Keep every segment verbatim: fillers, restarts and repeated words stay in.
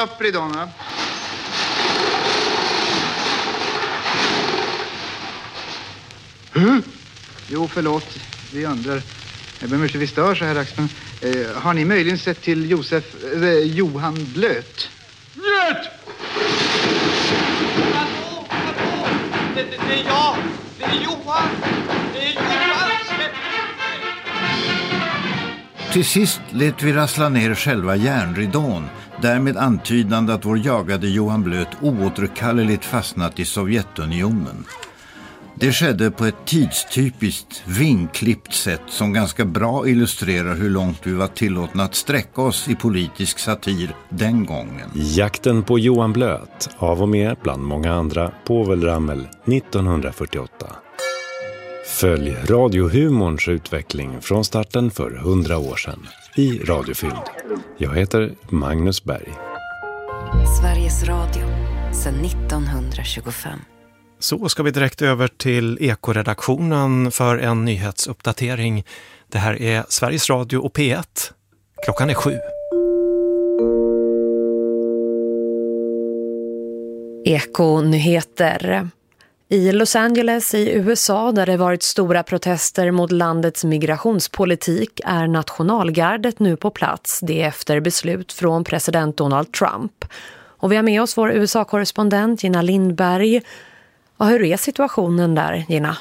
Upp ridån, va? Mm. Jo, förlåt. Vi undrar. Jag ber mycket vi stör så här, Axman. Eh, har ni möjligen sett till Josef, eh, Johan Blöt? Blöt! Hallå, hallå! Det, det, det är jag! Det är Johan! Det är Johan! Till sist lät vi rassla ner själva järnridån, därmed antydande att vår jagade Johan Blöt oåterkalleligt fastnat i Sovjetunionen. Det skedde på ett tidstypiskt vinklippt sätt som ganska bra illustrerar hur långt vi var tillåtna att sträcka oss i politisk satir den gången. Jakten på Johan Blöt, av och med bland många andra, Povel Ramel nittonhundrafyrtioåtta. Följ radiohumorns utveckling från starten för hundra år sedan i Radiofylld. Jag heter Magnus Berg. Sveriges Radio sedan nittonhundratjugofem. Så ska vi direkt över till Ekoredaktionen för en nyhetsuppdatering. Det här är Sveriges Radio och P ett. Klockan är sju. Eko-nyheter. I Los Angeles i U S A, där det varit stora protester mot landets migrationspolitik, är nationalgardet nu på plats. Det är efter beslut från president Donald Trump. Och vi har med oss vår U S A-korrespondent Gina Lindberg. Och hur är situationen där, Gina?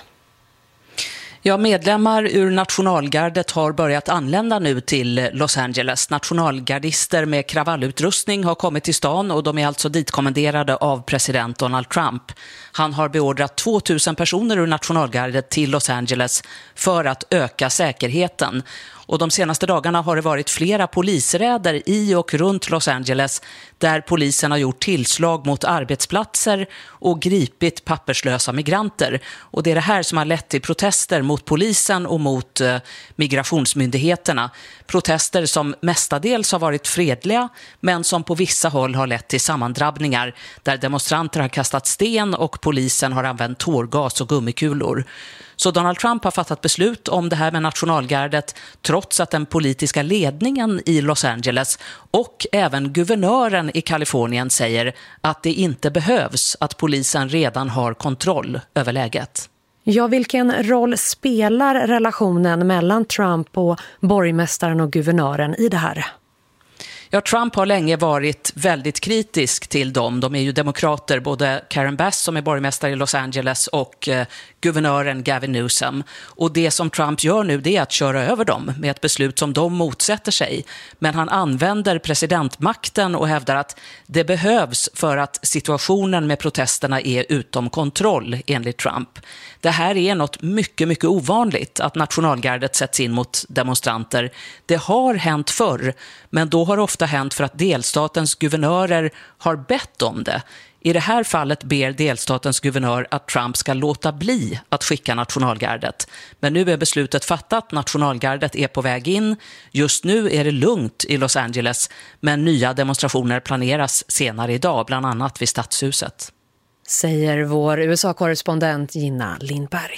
Ja, medlemmar ur nationalgardet har börjat anlända nu till Los Angeles. Nationalgardister med kravallutrustning har kommit till stan och de är alltså ditkommenderade av president Donald Trump. Han har beordrat tvåtusen personer ur nationalgardet till Los Angeles för att öka säkerheten. Och de senaste dagarna har det varit flera polisräder i och runt Los Angeles där polisen har gjort tillslag mot arbetsplatser och gripit papperslösa migranter. Och det är det här som har lett till protester mot polisen och mot eh, migrationsmyndigheterna. Protester som mestadels har varit fredliga men som på vissa håll har lett till sammandrabbningar där demonstranter har kastat sten och polisen har använt tårgas och gummikulor. Så Donald Trump har fattat beslut om det här med nationalgardet trots att den politiska ledningen i Los Angeles och även guvernören i Kalifornien säger att det inte behövs, att polisen redan har kontroll över läget. Ja, vilken roll spelar relationen mellan Trump och borgmästaren och guvernören i det här? Ja, Trump har länge varit väldigt kritisk till dem. De är ju demokrater, både Karen Bass som är borgmästare i Los Angeles och eh, guvernören Gavin Newsom. Och det som Trump gör nu, det är att köra över dem med ett beslut som de motsätter sig. Men han använder presidentmakten och hävdar att det behövs för att situationen med protesterna är utom kontroll enligt Trump. Det här är något mycket, mycket ovanligt att nationalgardet sätts in mot demonstranter. Det har hänt förr, men då har det ofta hänt för att delstatens guvernörer har bett om det. I det här fallet ber delstatens guvernör att Trump ska låta bli att skicka nationalgardet. Men nu är beslutet fattat, nationalgardet är på väg in. Just nu är det lugnt i Los Angeles, men nya demonstrationer planeras senare idag, bland annat vid Stadshuset. Säger vår U S A-korrespondent Gina Lindberg.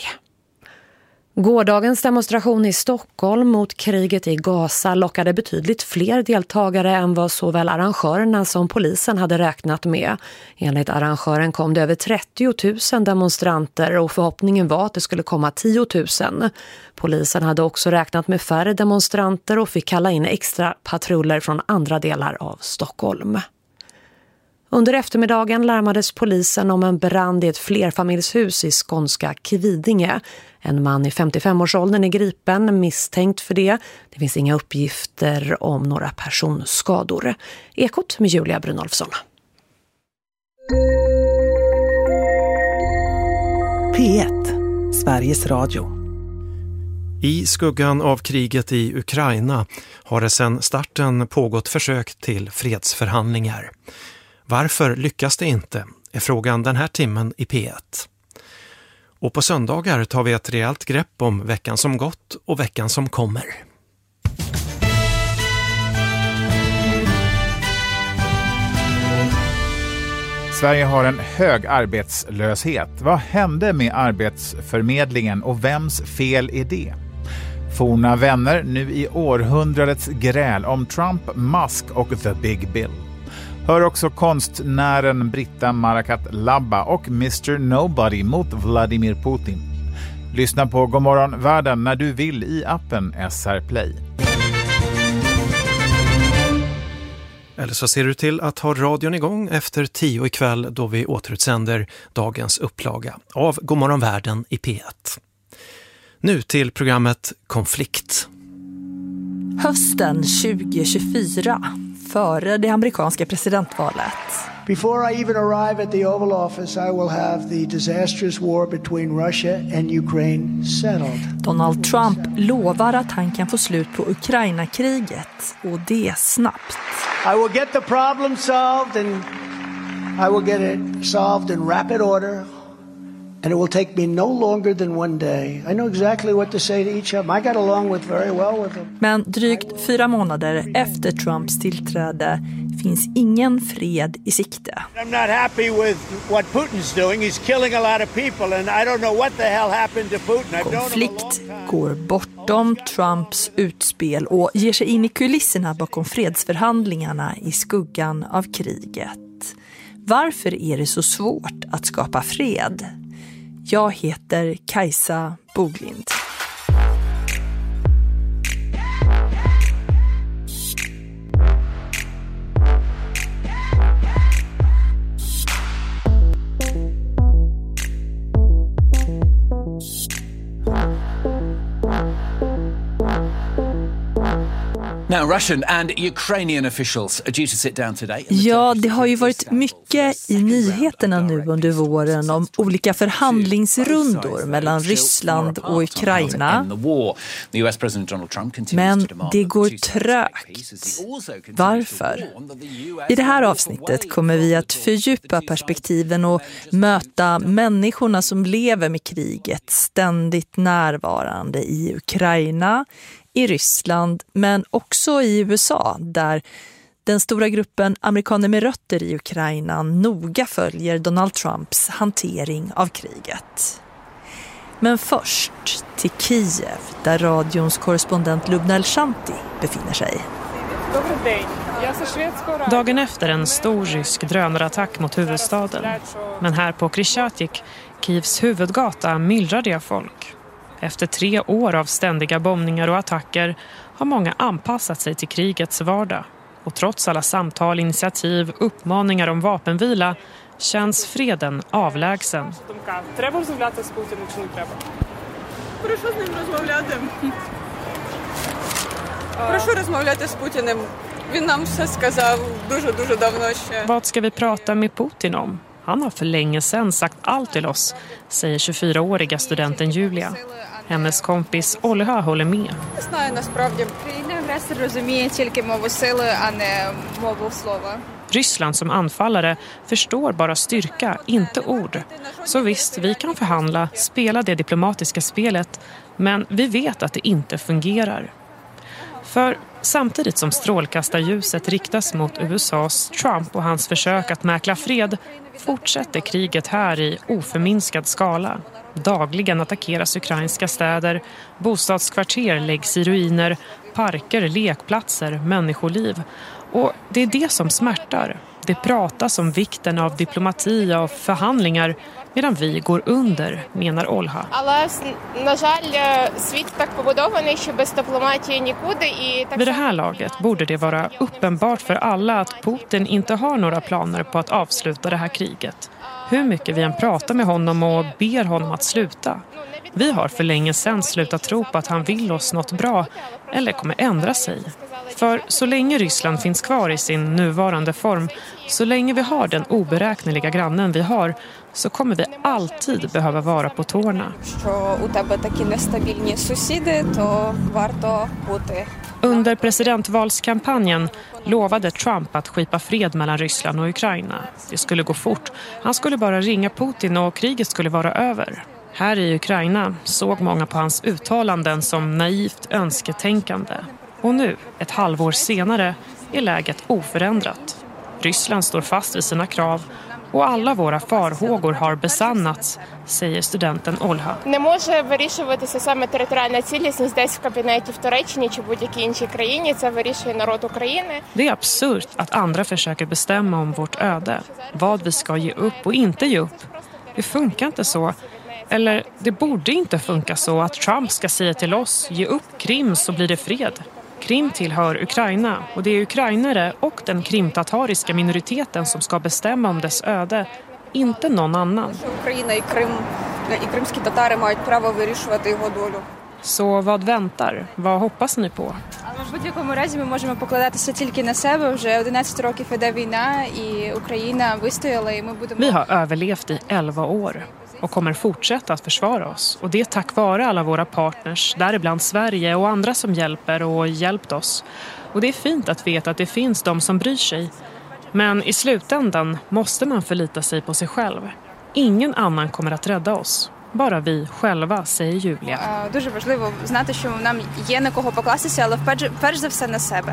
Gårdagens demonstration i Stockholm mot kriget i Gaza lockade betydligt fler deltagare än vad såväl arrangörerna som polisen hade räknat med. Enligt arrangören kom det över trettio tusen demonstranter och förhoppningen var att det skulle komma tio tusen. Polisen hade också räknat med färre demonstranter och fick kalla in extra patruller från andra delar av Stockholm. Under eftermiddagen larmades polisen om en brand i ett flerfamiljshus i skånska Kvidinge. En man i femtiofem-årsåldern är gripen, misstänkt för det. Det finns inga uppgifter om några personskador. Ekot med Julia Brynolfsson. P ett, Sveriges Radio. I skuggan av kriget i Ukraina har det sedan starten pågått försök till fredsförhandlingar. Varför lyckas det inte, är frågan den här timmen i P ett. Och på söndagar tar vi ett rejält grepp om veckan som gått och veckan som kommer. Sverige har en hög arbetslöshet. Vad hände med arbetsförmedlingen och vems fel är det? Forna vänner nu i århundradets gräl om Trump, Musk och The Big Bill. Hör också konstnären Britta Marakat-Labba och mister Nobody mot Vladimir Putin. Lyssna på Godmorgon Världen när du vill i appen S R Play. Eller så ser du till att ha radion igång efter tio ikväll då vi återutsänder dagens upplaga av Godmorgon Världen i P ett. Nu till programmet Konflikt. Hösten tjugo tjugofyra, före det amerikanska presidentvalet. Before I even arrive at the Oval Office, I will have the disastrous war between Russia and Ukraine settled. Donald Trump lovar att han kan få slut på Ukraina-kriget, och det snabbt. I will get the problem solved, and I will get it solved in rapid order. And it will take me no longer than one day. I know exactly what to say to each of them. I got along with very well with them. Men drygt fyra månader efter Trumps tillträde finns ingen fred i sikte. I'm not happy with what Putin's doing. He's killing a lot of people and I don't know what the hell happened to Putin. Konflikt går bortom Trumps utspel och ger sig in i kulisserna bakom fredsförhandlingarna i skuggan av kriget. Varför är det så svårt att skapa fred? Jag heter Kajsa Boglind. Now, Russian and Ukrainian officials are due to sit down today. Ja, det har ju varit mycket i nyheterna nu under våren om olika förhandlingsrundor mellan Ryssland och Ukraina. Men det går trögt. Varför? I det här avsnittet kommer vi att fördjupa perspektiven och möta människorna som lever med kriget ständigt närvarande i Ukraina, i Ryssland men också i U S A där den stora gruppen amerikaner med rötter i Ukraina noga följer Donald Trumps hantering av kriget. Men först till Kiev där radions korrespondent Lubna El-Shanti befinner sig. Dagen efter en stor rysk drönarattack mot huvudstaden. Men här på Krishchatik, Kievs huvudgata, myllrar det av folk. Efter tre år av ständiga bombningar och attacker har många anpassat sig till krigets vardag. Och trots alla samtal, initiativ, uppmaningar om vapenvila känns freden avlägsen. Vad ska vi prata med Putin om? Han har för länge sedan sagt allt till oss, säger tjugofyraåriga studenten Julia. Hennes kompis Olha håller med. Ryssland som anfallare förstår bara styrka, inte ord. Så visst, vi kan förhandla, spela det diplomatiska spelet, men vi vet att det inte fungerar. För samtidigt som strålkastarljuset riktas mot U S A:s Trump och hans försök att mäkla fred fortsätter kriget här i oförminskad skala. Dagligen attackeras ukrainska städer, bostadskvarter läggs i ruiner, parker, lekplatser, människoliv. Och det är det som smärtar. Det pratas om vikten av diplomati och förhandlingar medan vi går under, menar Olha. Vid det här laget borde det vara uppenbart för alla att Putin inte har några planer på att avsluta det här kriget. Hur mycket vi än pratar med honom och ber honom att sluta. Vi har för länge sedan slutat tro på att han vill oss något bra eller kommer ändra sig. För så länge Ryssland finns kvar i sin nuvarande form, så länge vi har den oberäkneliga grannen vi har, så kommer vi alltid behöva vara på tårna. Under presidentvalskampanjen lovade Trump att skipa fred mellan Ryssland och Ukraina. Det skulle gå fort. Han skulle bara ringa Putin och kriget skulle vara över. Här i Ukraina såg många på hans uttalanden som naivt önsketänkande. Och nu, ett halvår senare, är läget oförändrat. Ryssland står fast vid sina krav Och alla våra farhågor har besannats, säger studenten Olha. Не може вирішуватися саме територіальна цілісність десь в кабінеті в Туреччині чи будь-якій іншій країні. Це вирішує народ України. Det är absurt att andra försöker bestämma om vårt öde, vad vi ska ge upp och inte ge upp. Det funkar inte så. Eller det borde inte funka så att Trump ska säga till oss, ge upp Krim så blir det fred. Krim tillhör Ukraina och det är ukrainare och den krimtatariska minoriteten som ska bestämma om dess öde, inte någon annan. Ukraina і Крим, і кримські татари мають право вирішувати його долю. Så vad väntar? Vad hoppas ni på? В будь-якому разі ми можемо покладатися тільки на себе. Вже одинадцять років іде війна і Україна вистояла і ми будемо... Vi har överlevt i elva år och kommer fortsätta att försvara oss. Och det är tack vare alla våra partners, däribland Sverige och andra som hjälper och hjälpt oss. Och det är fint att veta att det finns de som bryr sig. Men i slutändan måste man förlita sig på sig själv. Ingen annan kommer att rädda oss. Bara vi själva, säger Julia. Дуже важливо знати, що нам є на кого покластися, але перш за все на себе.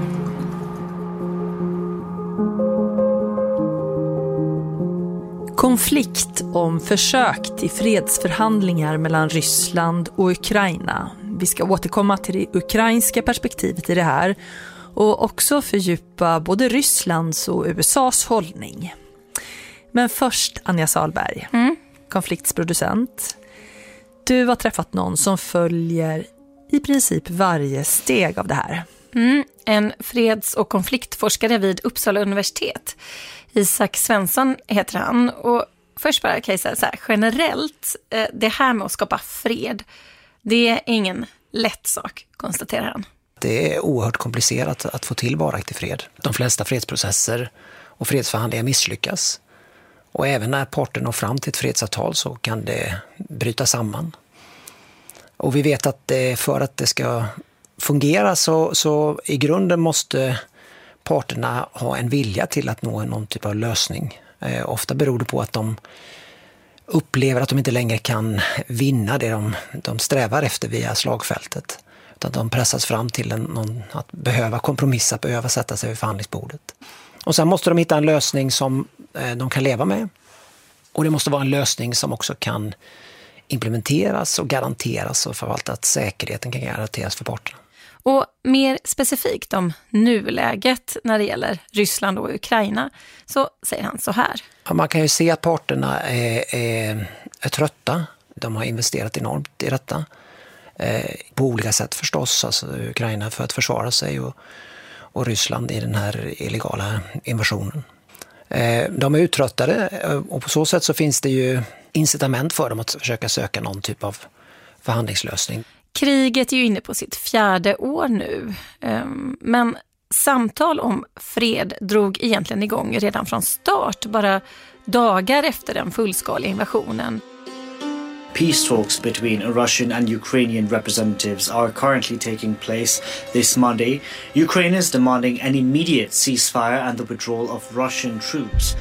Konflikt om försök till fredsförhandlingar mellan Ryssland och Ukraina. Vi ska återkomma till det ukrainska perspektivet i det här och också fördjupa både Rysslands och U S A:s hållning. Men först Anja Salberg, mm. konfliktsproducent. Du har träffat någon som följer i princip varje steg av det här. Mm, en freds- och konfliktforskare vid Uppsala universitet. Isak Svensson heter han. Och först bara kan jag säga så här, generellt, det här med att skapa fred, det är ingen lätt sak, konstaterar han. Det är oerhört komplicerat att få till varaktig fred. De flesta fredsprocesser och fredsförhandlingar misslyckas. Och även när parterna når fram till ett fredsavtal så kan det bryta samman. Och vi vet att det, för att det ska fungera så, så i grunden måste parterna ha en vilja till att nå någon typ av lösning. Eh, ofta beror det på att de upplever att de inte längre kan vinna det de, de strävar efter via slagfältet. Utan de pressas fram till en, någon, att behöva kompromissa, behöva sätta sig vid förhandlingsbordet. Och sen måste de hitta en lösning som eh, de kan leva med. Och det måste vara en lösning som också kan implementeras och garanteras och förvalta att säkerheten kan garanteras för parterna. Och mer specifikt om nuläget när det gäller Ryssland och Ukraina så säger han så här. Ja, man kan ju se att parterna är, är, är trötta. De har investerat enormt i detta. Eh, på olika sätt förstås. Alltså Ukraina för att försvara sig och, och Ryssland i den här illegala invasionen. Eh, de är uttröttade och på så sätt så finns det ju incitament för dem att försöka söka någon typ av förhandlingslösning. Kriget är ju inne på sitt fjärde år nu, men samtal om fred drog egentligen igång redan från start, bara dagar efter den fullskaliga invasionen. Peace talks between Russian and Ukrainian representatives are currently taking place this Monday. Ukraine is demanding an immediate ceasefire and the withdrawal of Russian troops.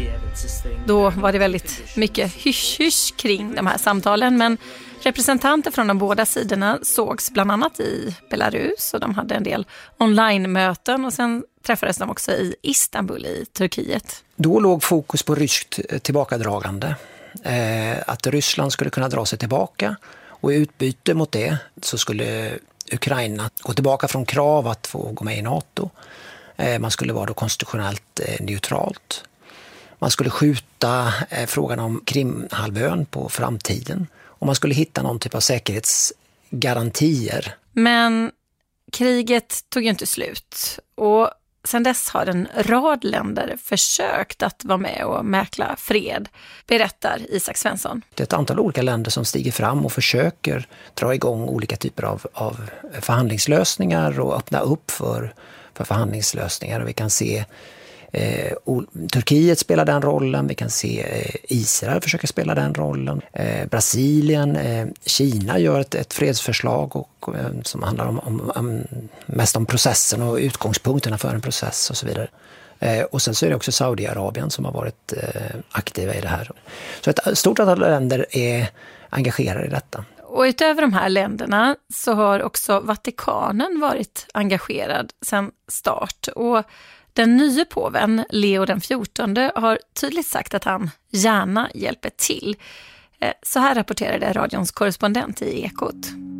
Då var det väldigt mycket hysch-hysch kring de här samtalen, men representanter från de båda sidorna sågs bland annat i Belarus och de hade en del online-möten och sen träffades de också i Istanbul i Turkiet. Då låg fokus på ryskt tillbakadragande. Eh, att Ryssland skulle kunna dra sig tillbaka och i utbyte mot det så skulle Ukraina gå tillbaka från krav att få gå med i NATO. Eh, man skulle vara då konstitutionellt eh, neutralt. Man skulle skjuta eh, frågan om Krimhalvön på framtiden. Och man skulle hitta någon typ av säkerhetsgarantier. Men kriget tog ju inte slut. Och sen dess har en rad länder försökt att vara med och mäkla fred, berättar Isak Svensson. Det är ett antal olika länder som stiger fram och försöker dra igång olika typer av, av förhandlingslösningar och öppna upp för, för förhandlingslösningar. Och vi kan se Eh, Turkiet spelar den rollen, vi kan se eh, Israel försöker spela den rollen, eh, Brasilien, eh, Kina gör ett, ett fredsförslag och, eh, som handlar om, om, om mest om processen och utgångspunkterna för en process och så vidare. Eh, och sen så är det också Saudiarabien som har varit eh, aktiva i det här. Så ett stort antal länder är engagerade i detta. Och utöver de här länderna så har också Vatikanen varit engagerad sedan start och Den nya påven, Leo den fjortonde, har tydligt sagt att han gärna hjälper till. Så här rapporterade radions korrespondent i Ekot.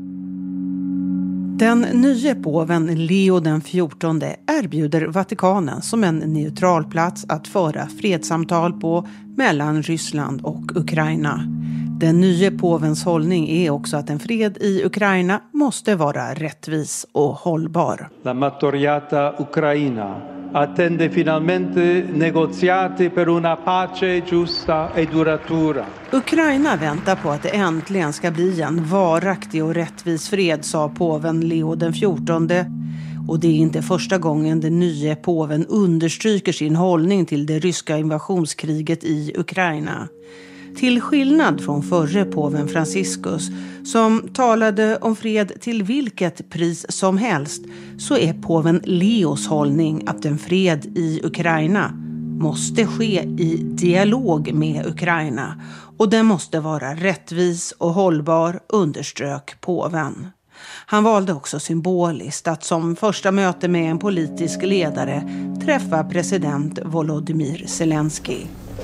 Den nya påven Leo den fjortonde erbjuder Vatikanen som en neutral plats att föra fredssamtal på mellan Ryssland och Ukraina. Den nya påvens hållning är också att en fred i Ukraina måste vara rättvis och hållbar. La martoriata Ucraina attende finalmente negoziati per una pace giusta e duratura. Ukraina väntar på att det äntligen ska bli en varaktig och rättvis fred, sa påven Leo den fjortonde. Och det är inte första gången den nya påven understryker sin hållning till det ryska invasionskriget i Ukraina. Till skillnad från förre påven Franciscus, som talade om fred till vilket pris som helst, så är påven Leos hållning att en fred i Ukraina måste ske i dialog med Ukraina och den måste vara rättvis och hållbar, underströk påven. Han valde också symboliskt att som första möte med en politisk ledare träffa president Volodymyr Zelensky.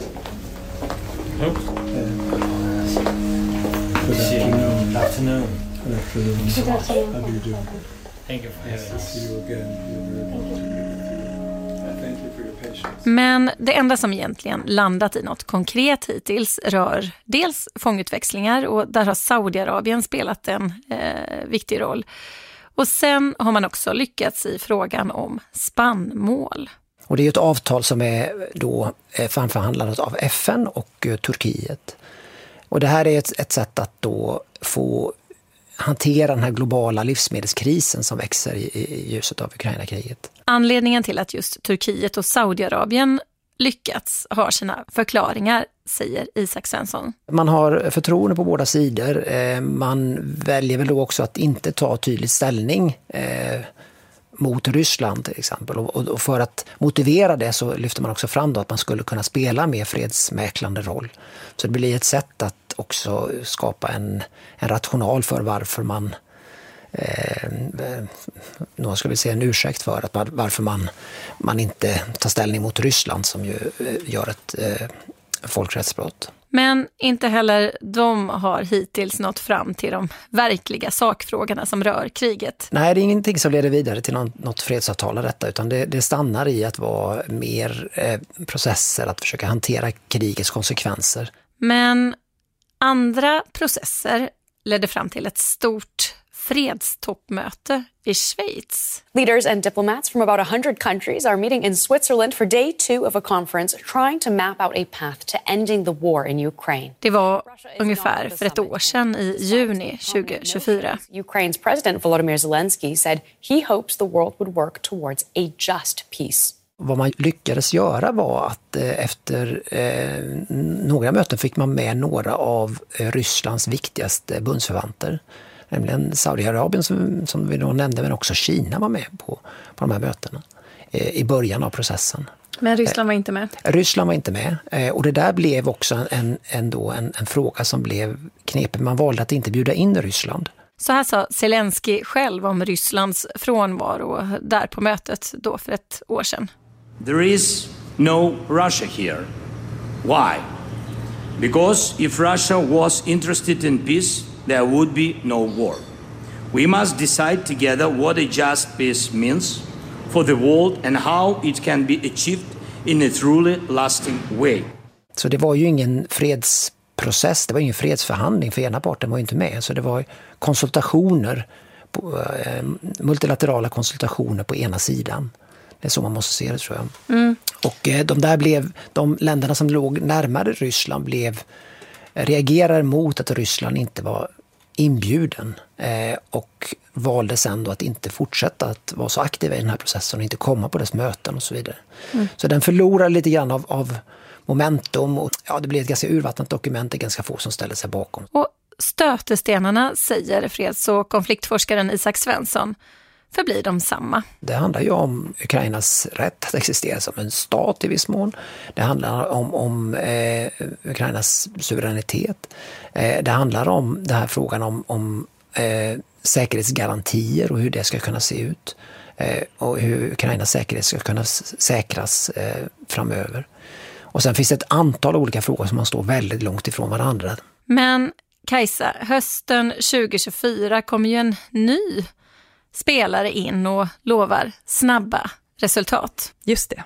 Good afternoon. Good afternoon. Good afternoon. Good afternoon. How do you do? Thank you for having us. See you again. Thank you for your patience. Men det enda som egentligen landat i något konkret hittills rör dels fångutväxlingar, och där har Saudiarabien spelat en eh, viktig roll. Och sen har man också lyckats i frågan om spannmål. Och det är ett avtal som är då framförhandlat av F N och uh, Turkiet. Och det här är ett, ett sätt att då få hantera den här globala livsmedelskrisen som växer i, i ljuset av Ukraina-kriget. Anledningen till att just Turkiet och Saudiarabien lyckats har sina förklaringar, säger Isak Svensson. Man har förtroende på båda sidor. Man väljer väl då också att inte ta tydlig ställning eh, mot Ryssland till exempel. Och, och för att motivera det så lyfter man också fram då att man skulle kunna spela med fredsmäklande roll. Så det blir ett sätt att också skapa en, en rational för varför man eh, nu ska vi säga en ursäkt för att varför man, man inte tar ställning mot Ryssland som ju gör ett eh, folkrättsbrott. Men inte heller de har hittills nått fram till de verkliga sakfrågorna som rör kriget. Nej, det är ingenting som leder vidare till något, något fredsavtal av detta, utan det, det stannar i att vara mer eh, processer, att försöka hantera krigets konsekvenser. Men andra processer ledde fram till ett stort fredstoppmöte i Schweiz. Leaders and diplomats from about one hundred countries are meeting in Switzerland for day two of a conference trying to map out a path to ending the war in Ukraine. Det var ungefär för ett år sedan i juni tjugohundratjugofyra. Ukraine's president Volodymyr Zelensky said he hopes the world would work towards a just peace. Vad man lyckades göra var att eh, efter eh, några möten fick man med några av eh, Rysslands viktigaste bundsförvanter. Nämligen Saudiarabien som, som vi då nämnde, men också Kina var med på, på de här mötena eh, i början av processen. Men Ryssland var inte med? Eh, Ryssland var inte med eh, och det där blev också en, en, då en, en fråga som blev knepig. Man valde att inte bjuda in Ryssland. Så här sa Zelensky själv om Rysslands frånvaro där på mötet då för ett år sedan. There is no Russia here. Why? Because if Russia was interested in peace, there would be no war. We must decide together what a just peace means for the world and how it can be achieved in a truly lasting way. Så det var ju ingen fredsprocess, det var ingen fredsförhandling, för ena parten var ju inte med. Så det var konsultationer, eh, multilaterala konsultationer på ena sidan. Det är så man måste se det, tror jag. Mm. Och eh, de där blev, de länderna som låg närmare Ryssland blev reagerar mot att Ryssland inte var inbjuden eh, och valde sen då att inte fortsätta att vara så aktiva i den här processen och inte komma på dess möten och så vidare. Mm. Så den förlorar lite grann av, av momentum och ja, det blir ett ganska urvattnat dokument, det är ganska få som ställer sig bakom. Och stötestenarna, säger freds- och konfliktforskaren Isak Svensson, förblir de samma. Det handlar ju om Ukrainas rätt att existera som en stat i viss mån. Det handlar om, om eh, Ukrainas suveränitet. Eh, det handlar om den här frågan om, om eh, säkerhetsgarantier och hur det ska kunna se ut. eh, och hur Ukrainas säkerhet ska kunna säkras eh, framöver. Och sen finns det ett antal olika frågor som man står väldigt långt ifrån varandra. Men Kajsa, hösten tjugo tjugofyra kommer ju en ny spelare in och lovar snabba resultat. Just det.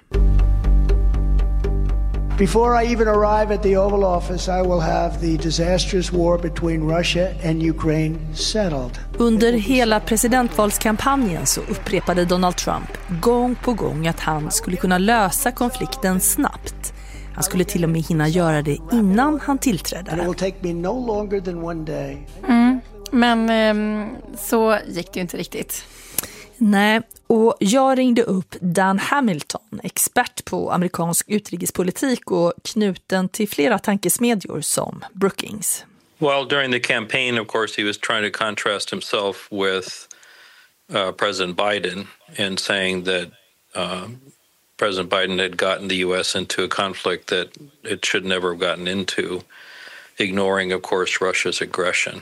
Before I even arrive at the Oval Office, I will have the disastrous war between Russia and Ukraine settled. Under hela presidentvalskampanjen så upprepade Donald Trump gång på gång att han skulle kunna lösa konflikten snabbt. Han skulle till och med hinna göra det innan han tillträdde. And it will take me no longer than one day. Mm, men eh, så gick det ju inte riktigt. Nej, och jag ringde upp Dan Hamilton, expert på amerikansk utrikespolitik och knuten till flera tankesmedjor som Brookings. Well, during the campaign, of course, he was trying to contrast himself with uh, President Biden and saying that uh, President Biden had gotten the U S into a conflict that it should never have gotten into, ignoring, of course, Russia's aggression.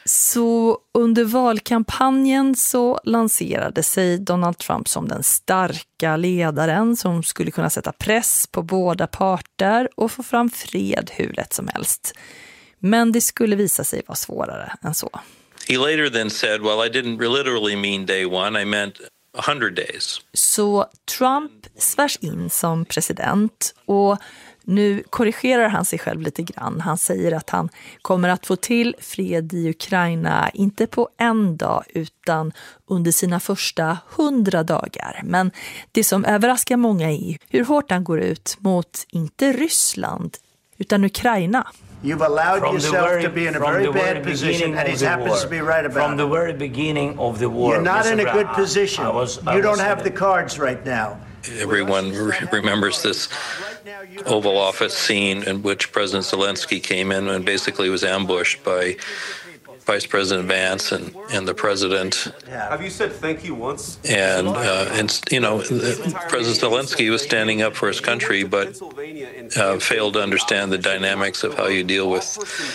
Så under valkampanjen så lanserade sig Donald Trump som den starka ledaren som skulle kunna sätta press på båda parter och få fram fred hur lätt som helst. Men det skulle visa sig vara svårare än så. He later then said, well, I didn't literally mean day one, I meant one hundred days. Så Trump svärs in som president och nu korrigerar han sig själv lite grann. Han säger att han kommer att få till fred i Ukraina inte på en dag utan under sina första hundra dagar. Men det som överraskar många är hur hårt han går ut mot inte Ryssland utan Ukraina. You've allowed From yourself very, to be in a from very the very bad position, and he happens war. to be right about From it. the very beginning of the war. You're not Mister in a good Brown, position. I was, I you was don't have the cards right now. Everyone re- remembers this Oval Office scene in which President Zelensky came in and basically was ambushed by Vice President Vance and, and the president. Have you said thank you once? And, uh, and, you know, President Zelensky was standing up for his country, but uh, failed to understand the dynamics of how you deal with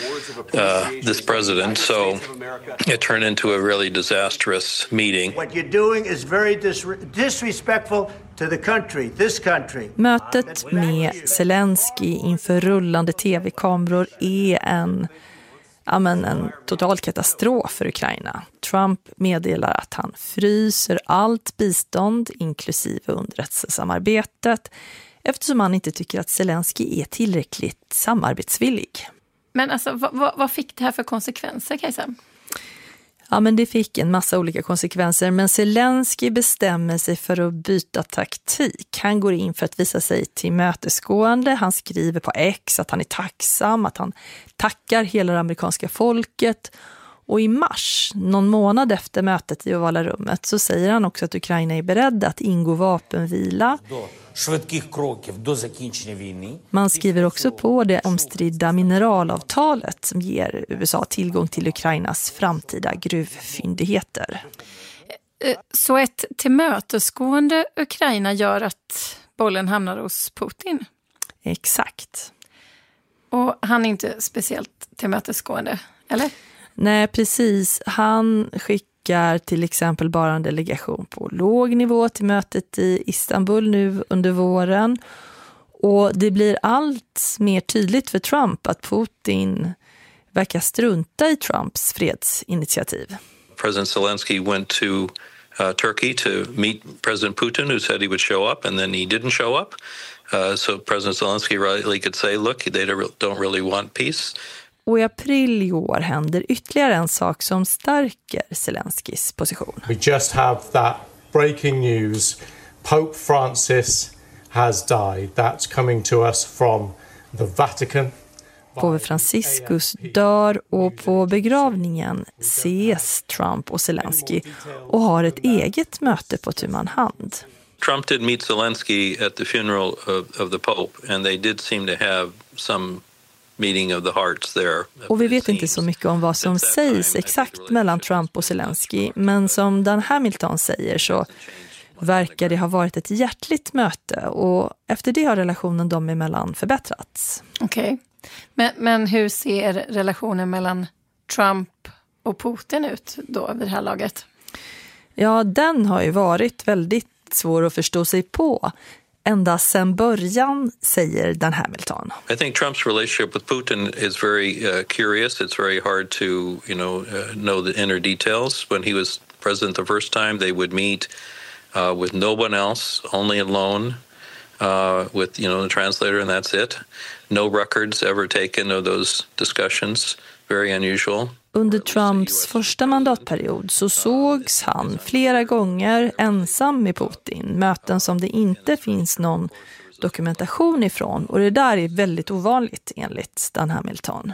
uh, this president. So it turned into a really disastrous meeting. What you're doing is very dis- disrespectful to the country, this country. Mötet med Zelensky inför rullande tv-kameror är en Ja, men en total katastrof för Ukraina. Trump meddelar att han fryser allt bistånd, inklusive underrättelsesamarbetet, eftersom han inte tycker att Zelensky är tillräckligt samarbetsvillig. Men alltså, vad, vad fick det här för konsekvenser, Kajsa? Ja, men det fick en massa olika konsekvenser, men Zelensky bestämmer sig för att byta taktik. Han går in för att visa sig tillmötesgående. Han skriver på X att han är tacksam, att han tackar hela det amerikanska folket. Och i mars, någon månad efter mötet i Ovala rummet, så säger han också att Ukraina är beredd att ingå vapenvila. Man skriver också på det omstridda mineralavtalet som ger U S A tillgång till Ukrainas framtida gruvfyndigheter. Så ett tillmötesgående Ukraina gör att bollen hamnar hos Putin? Exakt. Och han är inte speciellt tillmötesgående, eller? Nej, precis. Han skickar till exempel bara en delegation på låg nivå till mötet i Istanbul nu under våren. Och det blir allt mer tydligt för Trump att Putin verkar strunta i Trumps fredsinitiativ. President Zelensky went to uh, Turkey to meet President Putin, who said he would show up, and then he didn't show up. Uh, so President Zelensky rightly could say, look, they don't really want peace. Och i april i år händer ytterligare en sak som stärker Zelenskys position. We just have that breaking news. Pope Francis has died. That's coming to us from the Vatican. Påve Franciscus dör och på begravningen ses Trump och Zelensky och har ett eget möte på tu man hand. Trump did meet Zelensky at the funeral of, of the Pope, and they did seem to have some meeting of the hearts there. Och vi vet inte så mycket om vad som sägs exakt mellan Trump och Zelensky, men som Dan Hamilton säger så verkar det ha varit ett hjärtligt möte och efter det har relationen dem emellan förbättrats. Okej, okay. men, men hur ser relationen mellan Trump och Putin ut då vid det här laget? Ja, den har ju varit väldigt svår att förstå sig på. Ända sedan början, säger Dan Hamilton. I think Trump's relationship with Putin is very uh, curious. It's very hard to, you know, uh, know the inner details. When he was president the first time, they would meet uh, with no one else, only alone, uh, with, you know, the translator, and that's it. No records ever taken of those discussions. Very unusual. Under Trumps första mandatperiod så sågs han flera gånger ensam med Putin. Möten som det inte finns någon dokumentation ifrån. Och det där är väldigt ovanligt enligt Dan Hamilton.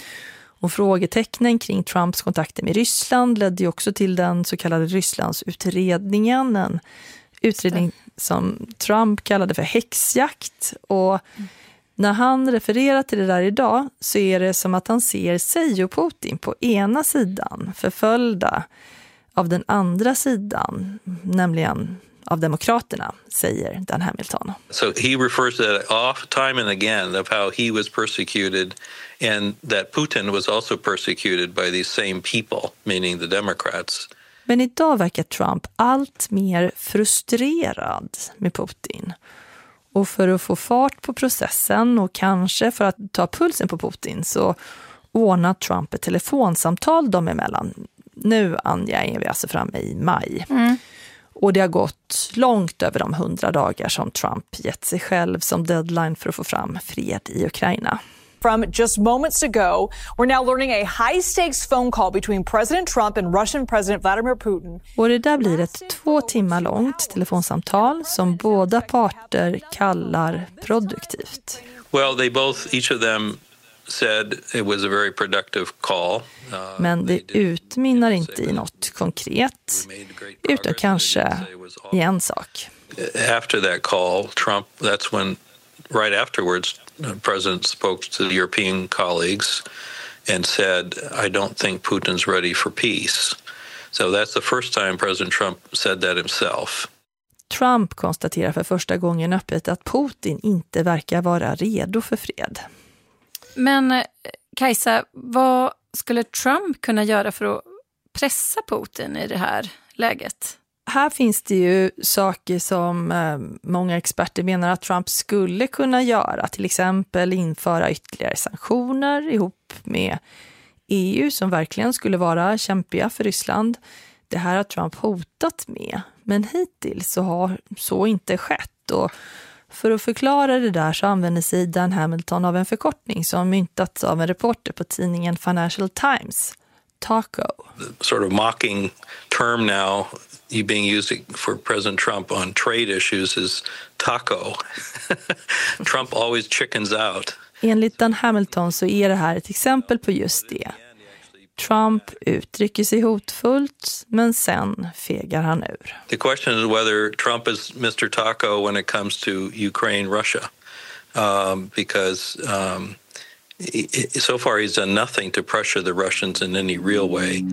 Och frågetecknen kring Trumps kontakter med Ryssland ledde ju också till den så kallade Rysslandsutredningen. En utredning som Trump kallade för häxjakt. Och när han refererar till det där idag så är det som att han ser sig och Putin på ena sidan förföljda av den andra sidan, nämligen av demokraterna, säger Dan Hamilton. So he refers to that off time and again of how he was persecuted and that Putin was also persecuted by these same people, meaning the Democrats. Men idag verkar Trump allt mer frustrerad med Putin. Och för att få fart på processen och kanske för att ta pulsen på Putin så ordnar Trump ett telefonsamtal dem emellan. Nu, Anja, är vi alltså framme i maj. Mm. Och det har gått långt över de hundra dagar som Trump gett sig själv som deadline för att få fram fred i Ukraina. From just moments ago, we're now learning a high-stakes phone call between President Trump and Russian President Vladimir Putin. Och det där blir ett två timmar långt telefonsamtal som båda parter kallar produktivt. Well, they both, each of them said it was a very productive call. Uh, Men det utmynnar inte i något konkret, utan kanske i en sak. After that call, Trump, that's when, right afterwards, the president spoke to the European colleagues and said, I don't think Putin's ready for peace. So that's the first time President Trump said that himself. Trump konstaterar för första gången öppet att Putin inte verkar vara redo för fred. Men Kajsa, vad skulle Trump kunna göra för att pressa Putin i det här läget? Här finns det ju saker som eh, många experter menar att Trump skulle kunna göra. Till exempel införa ytterligare sanktioner ihop med E U som verkligen skulle vara kämpiga för Ryssland. Det här har Trump hotat med, men hittills så har så inte skett. Och för att förklara det där så använder sig Dan Hamilton av en förkortning som myntats av en reporter på tidningen Financial Times, TACO. The sort of mocking term now being used for President Trump on trade issues is taco. Trump always chickens out. Enligt Dan Hamilton så är det här ett exempel på just det. Trump uttrycker sig hotfullt, men sen fegar han ur. The question is whether Trump is Mister Taco when it comes to Ukraine, Russia. Um, because um, so far he's done nothing to pressure the Russians in any real way.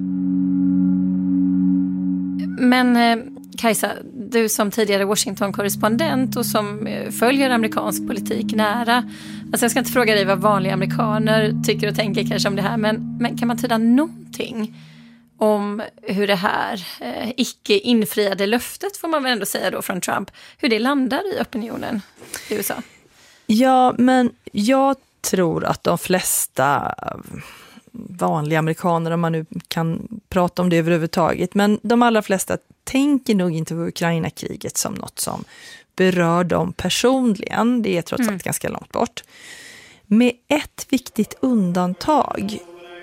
Men eh, Kajsa, du som tidigare Washington-korrespondent och som eh, följer amerikansk politik nära. Alltså jag ska inte fråga dig vad vanliga amerikaner tycker och tänker kanske om det här. Men, men kan man tyda någonting om hur det här eh, icke infriade löftet, får man väl ändå säga då, från Trump, hur det landar i opinionen i U S A? Ja, men jag tror att de flesta vanliga amerikaner, om man nu kan prata om det överhuvudtaget, men de allra flesta tänker nog inte på Ukraina-kriget som något som berör dem personligen. Det är trots allt mm. ganska långt bort. Med ett viktigt undantag.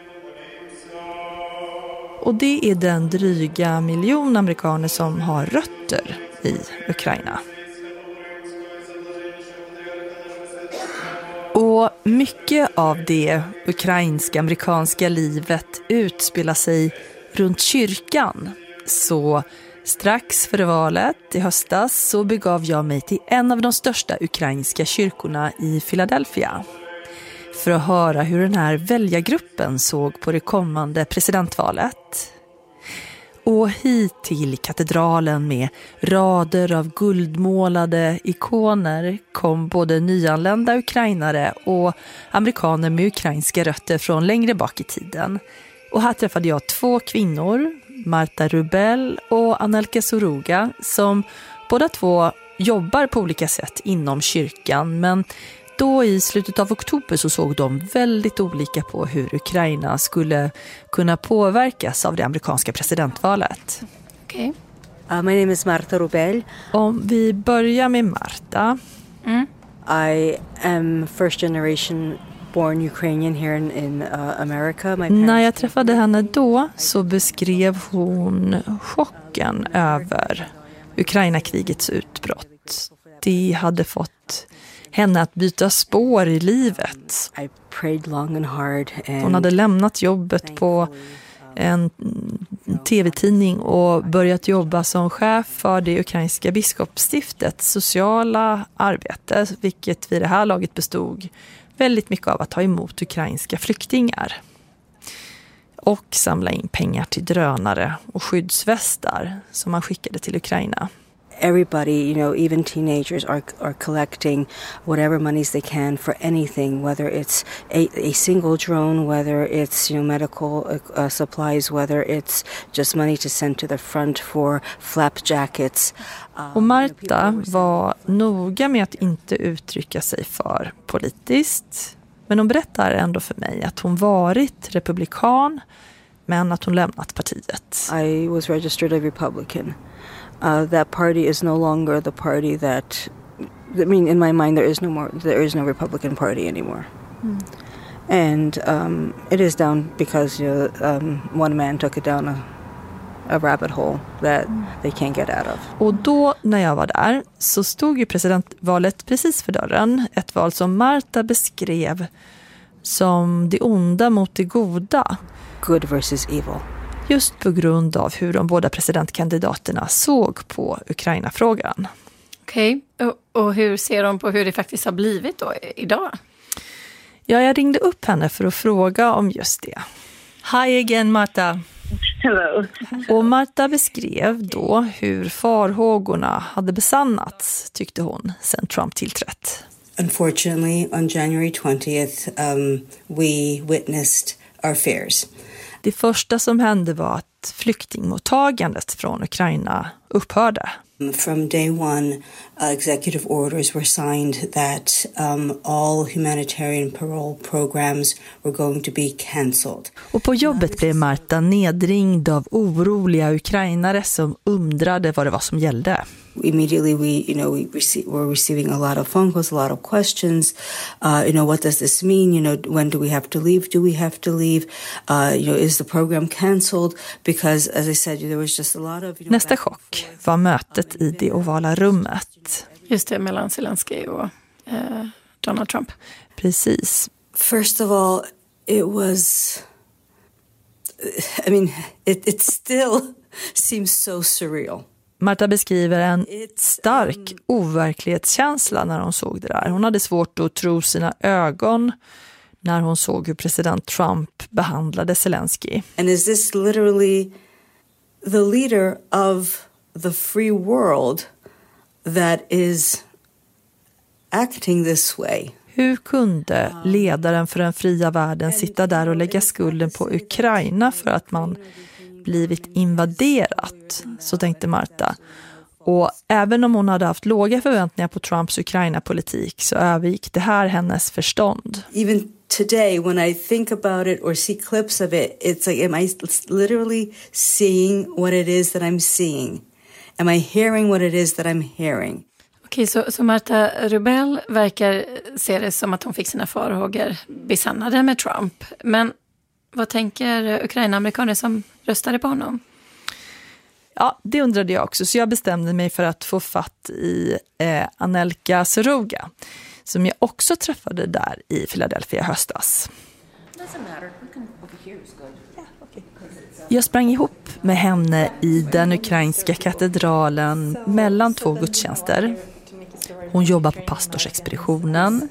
Och det är den dryga miljon amerikaner som har rötter i Ukraina. Och mycket av det ukrainska amerikanska livet utspelar sig runt kyrkan. Så strax före valet i höstas så begav jag mig till en av de största ukrainska kyrkorna i Philadelphia. För att höra hur den här väljargruppen såg på det kommande presidentvalet. Och hit till katedralen med rader av guldmålade ikoner kom både nyanlända ukrainare och amerikaner med ukrainska rötter från längre bak i tiden. Och här träffade jag två kvinnor, Marta Rubell och Anelka Soruga, som båda två jobbar på olika sätt inom kyrkan, men då i slutet av oktober så såg de väldigt olika på hur Ukraina skulle kunna påverkas av det amerikanska presidentvalet. Okej. Okay. Uh, my name is Marta Rubell. Om vi börjar med Marta. Mm. I am first generation born Ukrainian here in, in uh, America. My När jag träffade henne då så beskrev hon chocken över Ukraina-krigets utbrott. Det hade fått henne att byta spår i livet. I prayed long and hard and hon hade lämnat jobbet på en tv-tidning och börjat jobba som chef för det ukrainska biskopsstiftets sociala arbete, vilket vid det här laget bestod väldigt mycket av att ta emot ukrainska flyktingar och samla in pengar till drönare och skyddsvästar som man skickade till Ukraina. Everybody, you know, even teenagers are are collecting whatever monies they can for anything, whether it's a, a single drone, whether it's, you know, medical uh, supplies, whether it's just money to send to the front for flap jackets. Och Marta var noga med att inte uttrycka sig för politiskt, men hon berättar ändå för mig att hon varit republikan, men att hon lämnat partiet. I was registered a Republican. Uh, that party is no longer the party that, I mean, in my mind there is no more, there is no Republican Party anymore. Mm. And um, it is down because, you know, um, one man took it down a, a rabbit hole that mm. they can't get out of. Och då när jag var där så stod ju presidentvalet precis för dörren. Ett val som Marta beskrev som det onda mot det goda. Good versus evil. Just på grund av hur de båda presidentkandidaterna såg på Ukraina-frågan. Okej, okay. och, och hur ser de på hur det faktiskt har blivit då idag? Ja, jag ringde upp henne för att fråga om just det. Hi again, Marta. Hello. Och Marta beskrev då hur farhågorna hade besannats, tyckte hon, sedan Trump tillträtt. Unfortunately, on January twentieth, um, we witnessed our fears. Det första som hände var att flyktingmottagandet från Ukraina upphörde. From day one, uh, executive orders were signed that um, all humanitarian parole programs were going to be cancelled. Och på jobbet blev Marta nedringd av oroliga ukrainare som undrade vad det var som gällde. Immediately we, you know, we rece- were receiving a lot of phone calls, a lot of questions. Uh, you know, what does this mean? You know, when do we have to leave? Do we have to leave? Uh, you know, is the program cancelled? Because, as I said, there was just a lot of... You know, Nästa chock var mötet i det ovala rummet. Just det, mellan Zelensky och eh, Donald Trump. Precis. First of all, it was... I mean, it, it still seems so surreal. Marta beskriver en stark overklighetskänsla när hon såg det där. Hon hade svårt att tro sina ögon när hon såg hur president Trump behandlade Zelensky. And is this literally the leader of the free world that is acting this way? Hur kunde ledaren för den fria världen sitta där och lägga skulden på Ukraina för att man blivit invaderat, så tänkte Marta. Och även om hon hade haft låga förväntningar på Trumps Ukraina-politik så övergick det här hennes förstånd. Even today when I think about it or see clips of it, it's like, am I literally seeing what it is that I'm seeing? Am I hearing what it is that I'm hearing? Okej, så, så Marta Rubell verkar se det som att hon fick sina farhågor besannade med Trump. Men vad tänker Ukraina-amerikaner som röstade på honom? Ja, det undrade jag också. Så jag bestämde mig för att få fatt i eh, Anelka Soruga, som jag också träffade där i Philadelphia höstas. Jag sprang ihop med henne i den ukrainska katedralen mellan två gudstjänster. Hon jobbar på pastorsexpeditionen.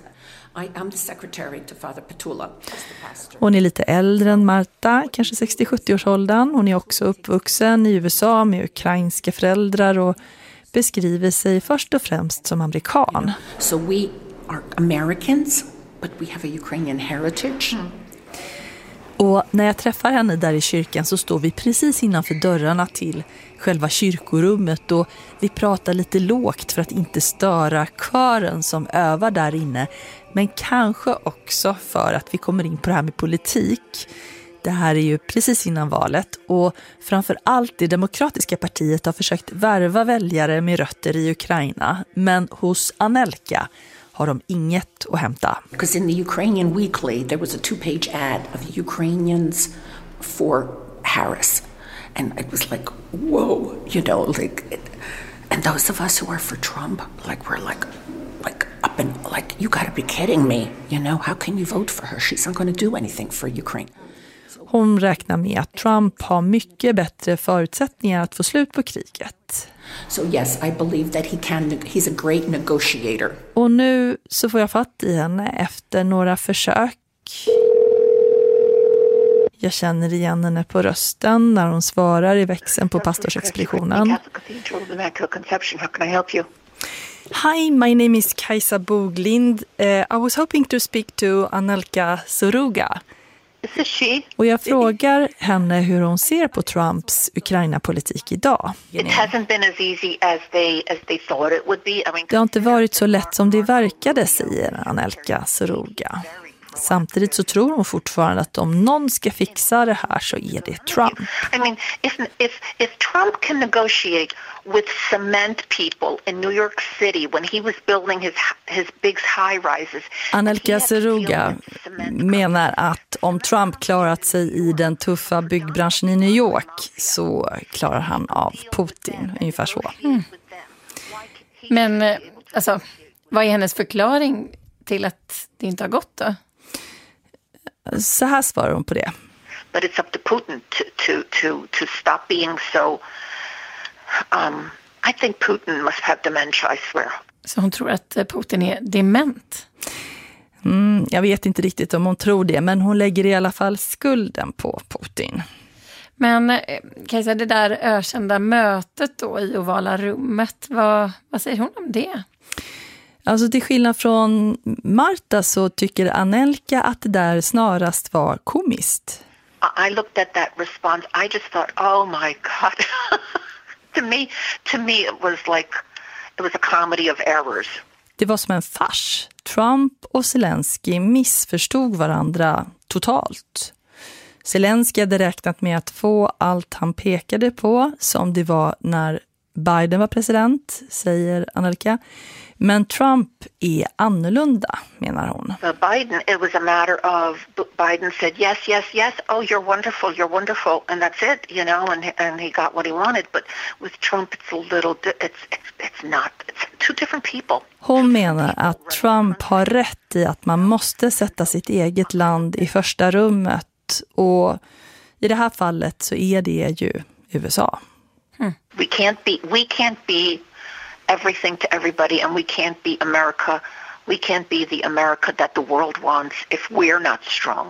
Hon är lite äldre än Marta, kanske sextio till sjuttio-årsåldern. Hon är också uppvuxen i U S A med ukrainska föräldrar och beskriver sig först och främst som amerikan. So we are Americans, but we have a Ukrainian heritage. Och när jag träffar henne där i kyrkan så står vi precis innanför dörrarna till själva kyrkorummet och vi pratar lite lågt för att inte störa kören som övar där inne. Men kanske också för att vi kommer in på det här med politik. Det här är ju precis innan valet och framför allt det demokratiska partiet har försökt värva väljare med rötter i Ukraina. Men hos Anelka har de inget att hämta. Because in the Ukrainian Weekly there was a two-page ad of Ukrainians for Harris. And it was like, whoa, you know, like, and those of us who are for Trump, like, we're like, like up and like, you gotta be kidding me, you know, how can you vote for her? She's not going to do anything for Ukraine. Hon räknar med att Trump har mycket bättre förutsättningar att få slut på kriget. So yes, I believe that he can, he's a great negotiator. Och nu så får jag fatt i henne efter några försök. Jag känner igen henne på rösten när hon svarar i växeln på pastorsexpeditionen. Hi, my name is Kajsa Boglind. Uh, I was hoping to speak to Anelka Soruga. Och jag frågar henne hur hon ser på Trumps Ukraina-politik idag. Det har inte varit så lätt som det verkade, säger Anelka Soruga. Samtidigt så tror hon fortfarande att om någon ska fixa det här så är det Trump. I mean, if if if Trump can negotiate with cement people in New York City when he was building his his big high rises. Anelka Soruga menar att om Trump klarat sig i den tuffa byggbranschen i New York så klarar han av Putin, ungefär så. Mm. Men alltså, vad är hennes förklaring till att det inte har gått då? Så här svarar hon på det. But it's up to Putin to to to to stop being so um I think Putin must have dementia, I swear. Så hon tror att Putin är dement? Mm, jag vet inte riktigt om hon tror det, men hon lägger i alla fall skulden på Putin. Men Kajsa, det där ökända mötet då i ovala rummet, vad, vad säger hon om det? Alltså till skillnad från Marta så tycker Anelka att det där snarast var komiskt. I looked at that response. I just thought, oh my God. to me, to me it was like, it was a comedy of errors. Det var som en fars. Trump och Zelensky missförstod varandra totalt. Zelensky hade räknat med att få allt han pekade på som det var när Biden var president, säger Anelka. Men Trump är annorlunda, menar hon. For Biden, it was a matter of Biden said yes, yes, yes. Oh, you're wonderful, you're wonderful, and that's it, you know. And and he got what he wanted. But with Trump, it's a little, it's it's it's not. It's two different people. Hon menar att Trump har rätt i att man måste sätta sitt eget land i första rummet, och i det här fallet så är det ju U S A. Hmm. We can't be, we can't be everything to everybody, and we can't be America. We can't be the America that the world wants if we're not strong.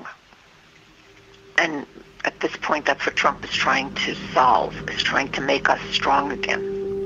And at this point, that's what Trump is trying to solve, is trying to make us strong again.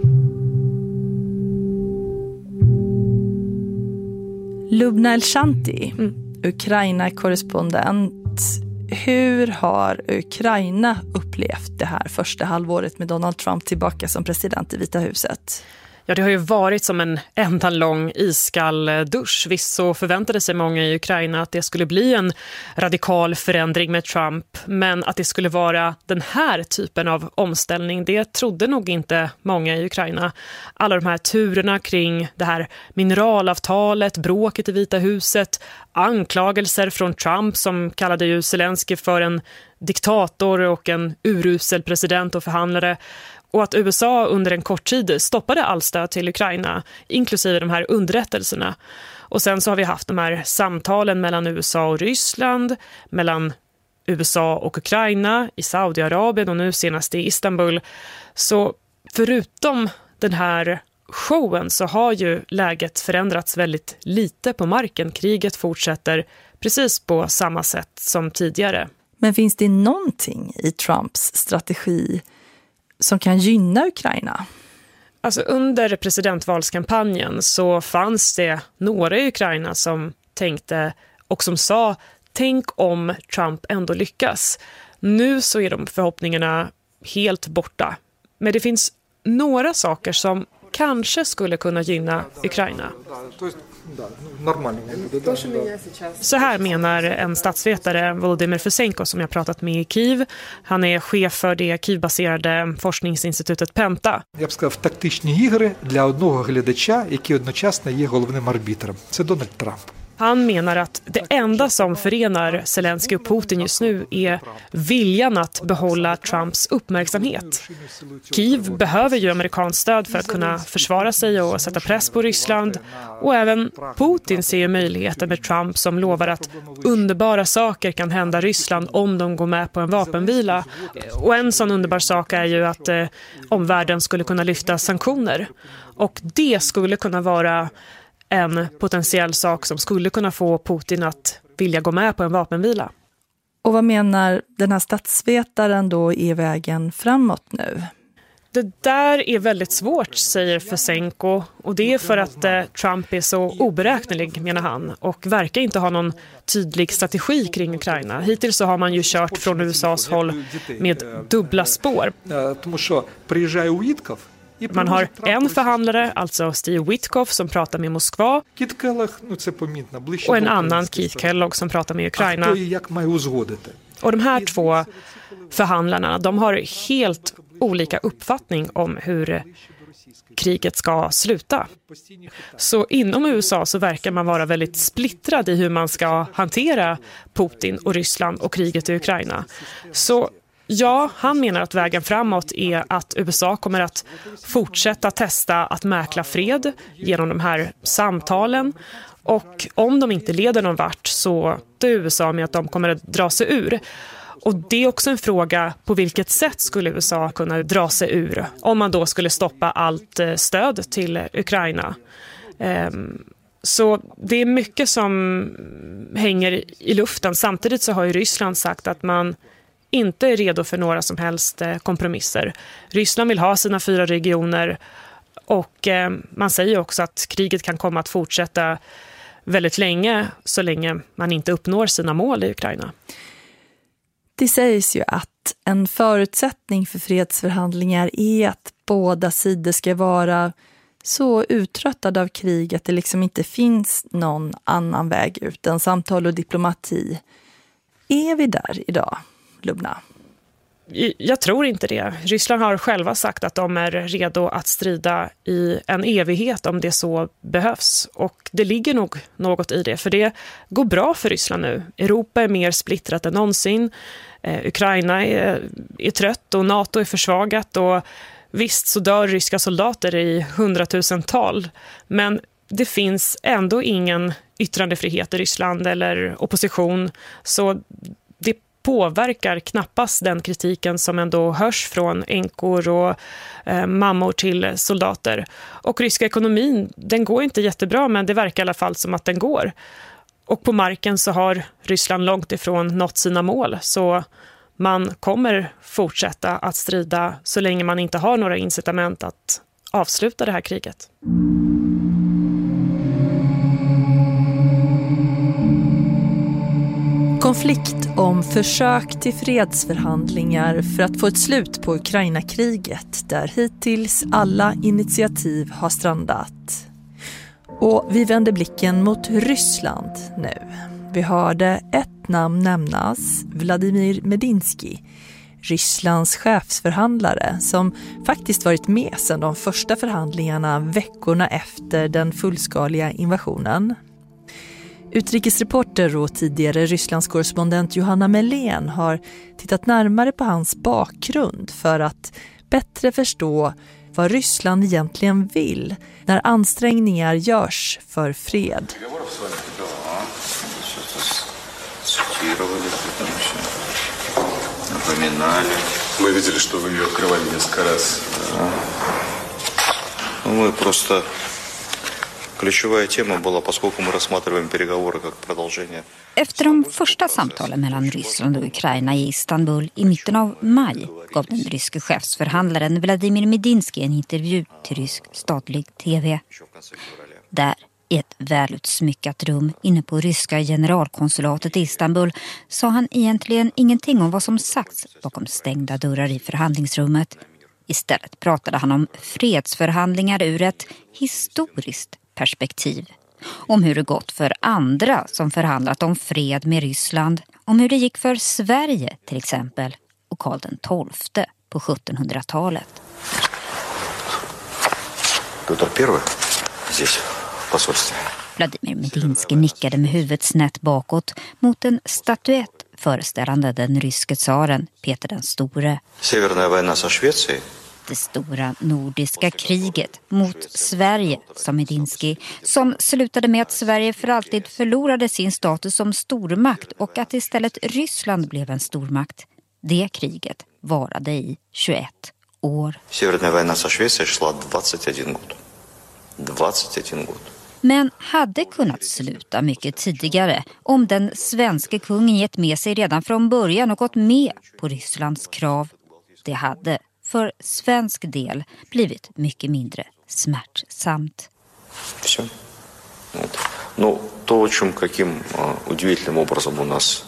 Lubna Elshanti, mm. Ukraina-korrespondent. Hur har Ukraina upplevt det här första halvåret med Donald Trump tillbaka som president i Vita huset? Ja, det har ju varit som en enda lång iskall dusch. Visst så förväntade sig många i Ukraina att det skulle bli en radikal förändring med Trump. Men att det skulle vara den här typen av omställning, det trodde nog inte många i Ukraina. Alla de här turerna kring det här mineralavtalet, bråket i Vita huset, anklagelser från Trump som kallade ju Zelensky för en diktator och en urusel president och förhandlare. Och att U S A under en kort tid stoppade all stöd till Ukraina, inklusive de här underrättelserna. Och sen så har vi haft de här samtalen mellan U S A och Ryssland, mellan U S A och Ukraina, i Saudiarabien och nu senast i Istanbul. Så förutom den här showen så har ju läget förändrats väldigt lite på marken. Kriget fortsätter precis på samma sätt som tidigare. Men finns det någonting i Trumps strategi som kan gynna Ukraina? Alltså under presidentvalskampanjen så fanns det några i Ukraina som tänkte och som sa tänk om Trump ändå lyckas. Nu så är de förhoppningarna helt borta. Men det finns några saker som kanske skulle kunna gynna Ukraina. Så här menar en statsvetare, Volodymyr Fesenko, som jag pratat med i Kiev. Han är chef för det Kiev-baserade forskningsinstitutet Penta. Я б сказав, тактичні ігри для одного глядача, який одночасно є головним арбітром. Це Дональд Трамп. Han menar att det enda som förenar Zelensky och Putin just nu är viljan att behålla Trumps uppmärksamhet. Kiev behöver ju amerikanskt stöd för att kunna försvara sig och sätta press på Ryssland. Och även Putin ser möjligheter med Trump som lovar att underbara saker kan hända Ryssland om de går med på en vapenvila. Och en sån underbar sak är ju att eh, omvärlden skulle kunna lyfta sanktioner. Och det skulle kunna vara en potentiell sak som skulle kunna få Putin att vilja gå med på en vapenvila. Och vad menar den här statsvetaren då är vägen framåt nu? Det där är väldigt svårt, säger Fesenko, och det är för att eh, Trump är så oberäknelig, menar han, och verkar inte ha någon tydlig strategi kring Ukraina. Hittills så har man ju kört från U S A:s håll med dubbla spår. Man har en förhandlare, alltså Steve Witkoff, som pratar med Moskva, och en annan, Keith Kellogg, som pratar med Ukraina. Och de här två förhandlarna, de har helt olika uppfattning om hur kriget ska sluta. Så inom U S A så verkar man vara väldigt splittrad i hur man ska hantera Putin och Ryssland och kriget i Ukraina. Så ja, han menar att vägen framåt är att U S A kommer att fortsätta testa att mäkla fred genom de här samtalen. Och om de inte leder någon vart så är U S A med att de kommer att dra sig ur. Och det är också en fråga på vilket sätt skulle U S A kunna dra sig ur om man då skulle stoppa allt stöd till Ukraina. Så det är mycket som hänger i luften. Samtidigt så har ju Ryssland sagt att man inte är redo för några som helst kompromisser. Ryssland vill ha sina fyra regioner och man säger också att kriget kan komma att fortsätta väldigt länge så länge man inte uppnår sina mål i Ukraina. Det sägs ju att en förutsättning för fredsförhandlingar är att båda sidor ska vara så uttröttade av krig att det liksom inte finns någon annan väg ut än samtal och diplomati. Är vi där idag, Lubna? Jag tror inte det. Ryssland har själva sagt att de är redo att strida i en evighet om det så behövs. Och det ligger nog något i det, för det går bra för Ryssland nu. Europa är mer splittrat än någonsin. Eh, Ukraina är, är trött och NATO är försvagat. Och visst så dör ryska soldater i hundratusental. Men det finns ändå ingen yttrandefrihet i Ryssland eller opposition. Så det påverkar knappast den kritiken som ändå hörs från änkor och eh, mammor till soldater. Och ryska ekonomin, den går inte jättebra, men det verkar i alla fall som att den går. Och på marken så har Ryssland långt ifrån nått sina mål, så man kommer fortsätta att strida så länge man inte har några incitament att avsluta det här kriget. Konflikt om försök till fredsförhandlingar för att få ett slut på Ukraina-kriget, där hittills alla initiativ har strandat. Och vi vänder blicken mot Ryssland nu. Vi hörde ett namn nämnas, Vladimir Medinsky, Rysslands chefsförhandlare som faktiskt varit med sedan de första förhandlingarna veckorna efter den fullskaliga invasionen. Utrikesreporter och tidigare Rysslands korrespondent Johanna Melén har tittat närmare på hans bakgrund för att bättre förstå vad Ryssland egentligen vill när ansträngningar görs för fred. Мы видели, что вы ее открывали несколько раз. Мы просто... Ключевая тема была, поскольку мы рассматриваем переговоры как продолжение. Efter de första samtalen mellan Ryssland och Ukraina i Istanbul i mitten av maj gav den ryske chefsförhandlaren Vladimir Medinsky en intervju till rysk statlig tv. Där I ett välutsmyckat rum inne på ryska generalkonsulatet i Istanbul sa han egentligen ingenting om vad som sagts bakom stängda dörrar i förhandlingsrummet. Istället pratade han om fredsförhandlingar ur ett historiskt perspektiv. Om hur det gått för andra som förhandlat om fred med Ryssland. Om hur det gick för Sverige till exempel och Karl den tolfte på sjuttonhundratalet. Петр Первый здесь в посольстве. Vladimir Medinsky nickade med huvudet snett bakåt mot en statyett föreställande den ryske tsaren Peter den store. Северная война со Швецией. Det stora nordiska kriget mot Sverige, sa Medinsky, som slutade med att Sverige för alltid förlorade sin status som stormakt och att istället Ryssland blev en stormakt. Det kriget varade i tjugoett år. Северная война со Швецией шла двадцать один год. двадцать один год. Men hade kunnat sluta mycket tidigare om den svenska kungen gett med sig redan från början och gått med på Rysslands krav. Det hade för svensk del blivit mycket mindre smärtsamt. Все. Вот. Но то, чем каким uh, удивительным образом у нас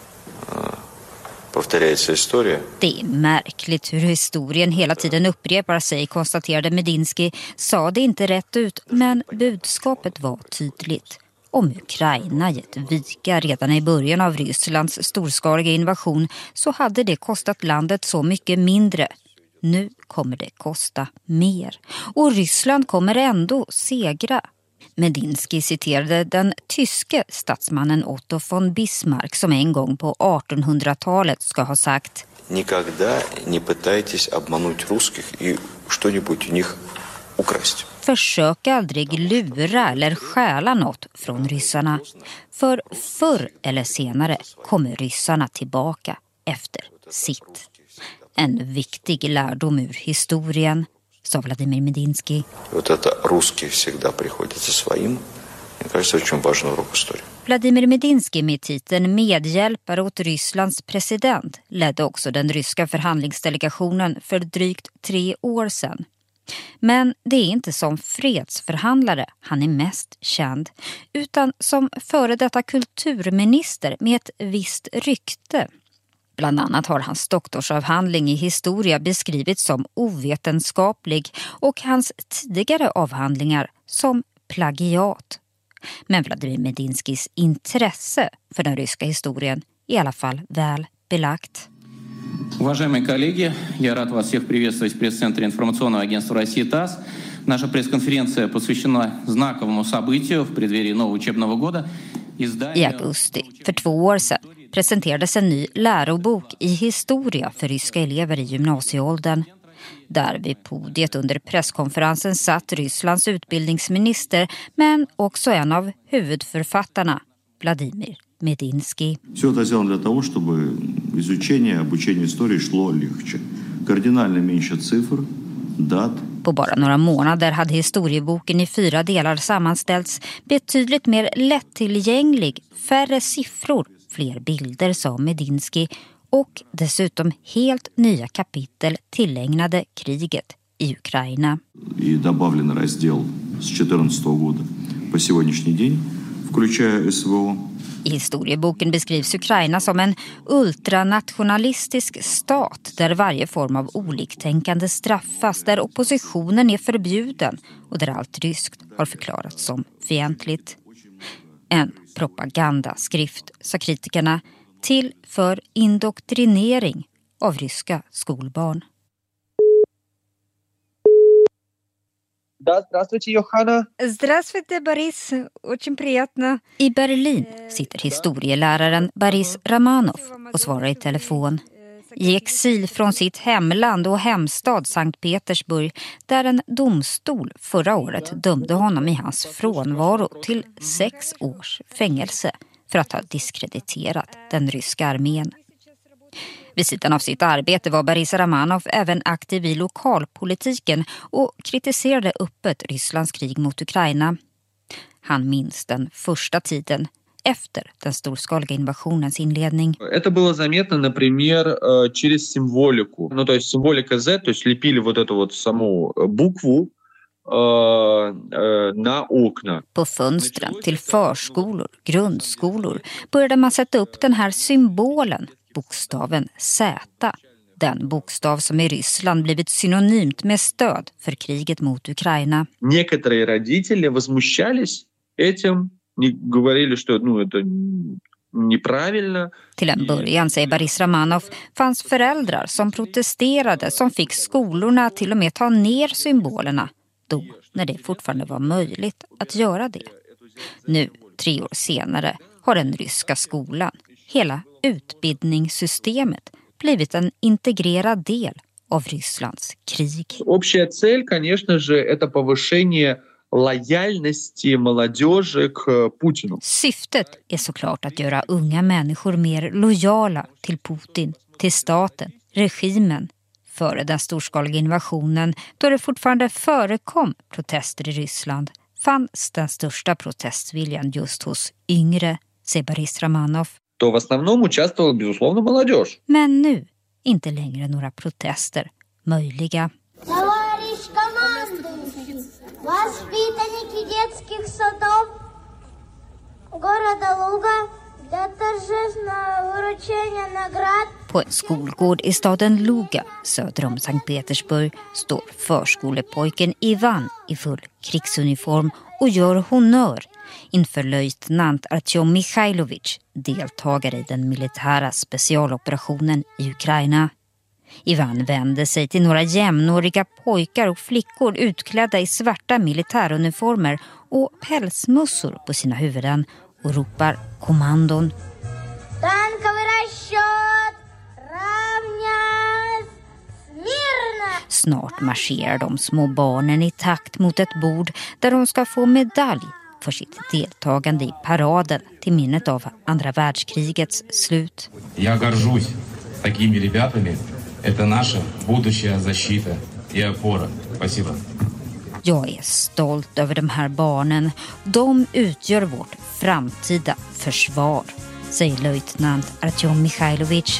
uh, повторяется история. Det är märkligt hur historien hela tiden upprepar sig, konstaterade Medinsky. Sa det inte rätt ut, men budskapet var tydligt. Om Ukraina gett vika redan i början av Rysslands storskaliga invasion så hade det kostat landet så mycket mindre. Nu kommer det kosta mer. Och Ryssland kommer ändå segra. Medinsky citerade den tyske statsmannen Otto von Bismarck som en gång på artonhundratalet ska ha sagt: Никогда не пытайтесь обмануть русских и что-нибудь у них украсть. Försök aldrig lura eller stjäla något från ryssarna. För förr eller senare kommer ryssarna tillbaka efter sitt. En viktig lärdom ur historien, sa Vladimir Medinsky. Вот это русские всегда приходят за своим. Мне кажется, очень важный урок истории. Vladimir Medinsky med titeln medhjälpare åt Rysslands president ledde också den ryska förhandlingsdelegationen för drygt tre år sedan. Men det är inte som fredsförhandlare han är mest känd, utan som före detta kulturminister med ett visst rykte. Bland annat har hans doktorsavhandling i historia beskrivits som ovetenskaplig och hans tidigare avhandlingar som plagiat. Men Vladimir Medinskys intresse för den ryska historien är i alla fall väl belagt. Уважаемые коллеги, я рад вас всех приветствовать в пресс-центре информационного агентства России ТАСС. Наша пресс-конференция посвящена знаковому событию в преддверии нового учебного года. I augusti för två år sedan presenterades en ny lärobok i historia för ryska elever i gymnasieåldern. Där vid podiet under presskonferensen satt Rysslands utbildningsminister men också en av huvudförfattarna, Vladimir Medinsky. Все это сделано для того, чтобы изучение, обучение истории шло легче. Кардинально меньше цифр, дат. På bara några månader hade historieboken i fyra delar sammanställts, betydligt mer lättillgänglig, färre siffror, fler bilder, sa Medinsky, och dessutom helt nya kapitel tillägnade kriget i Ukraina. И добавлен раздел с четырнадцатого года по сегодняшний день, включая СВО. I historieboken beskrivs Ukraina som en ultranationalistisk stat där varje form av oliktänkande straffas, där oppositionen är förbjuden och där allt ryskt har förklarats som fientligt. En propagandaskrift, sa kritikerna, till för indoktrinering av ryska skolbarn. Да, здравствуйте, Johanna. Здравствуйте, Борис. Очень приятно. I Berlin sitter historieläraren Boris Romanov och svarar i telefon. I exil från sitt hemland och hemstad Sankt Petersburg, där en domstol förra året dömde honom i hans frånvaro till sex års fängelse för att ha diskrediterat den ryska armén. Vid sidan av sitt arbete var Boris Romanov även aktiv i lokalpolitiken och kritiserade öppet Rysslands krig mot Ukraina. Han minns den första tiden efter den storskaliga invasionens inledning. Это было заметно, например, через символику. Ну, то есть символика Z, то есть лепили вот эту вот саму букву на окна. På fönstren till förskolor, grundskolor började man sätta upp den här symbolen, bokstaven Z. Den bokstav som i Ryssland blivit synonymt med stöd för kriget mot Ukraina. Некоторые родители возмущались этим, не говорили, что ну это неправильно. Till en början, säger Baris Ramanov, fanns föräldrar som protesterade, som fick skolorna till och med ta ner symbolerna, då när det fortfarande var möjligt att göra det. Nu, tre år senare, har den ryska skolan, hela utbildningssystemet, blivit en integrerad del av Rysslands krig. Общая цель, конечно же, это повышение lojaliteten молодежи к Путину. Syftet är såklart att göra unga människor mer lojala till Putin, till staten, regimen. Före den storskaliga invasionen, då det fortfarande förekom protester i Ryssland, fanns den största protestviljan just hos yngre, säger Baris Ramanov. То в основном участвовала, безусловно, молодежь. Men nu, inte längre några protester möjliga. Товарищ командующий, воспитанники детских садов города Луга для торжественного вручения наград. På en skolgård i staden Luga, söder om Sankt Petersburg, står förskolepojken Ivan i full krigsuniform och gör honör inför löjtnant Artyom Mikhailovich, deltagare i den militära specialoperationen i Ukraina. Ivan vände sig till några jämnåriga pojkar och flickor utklädda i svarta militäruniformer och pälsmussor på sina huvuden och ropar kommandon. Танковый расчет равнять смирно. Snart marscherar de små barnen i takt mot ett bord där de ska få medalj för sitt deltagande i paraden till minnet av andra världskrigets slut. Jag горжусь такими ребятами. Это наша будущая защита и опора. Спасибо. Jag är stolt över de här barnen. De utgör vårt framtida försvar, säger löjtnant Artyom Mikhailovich.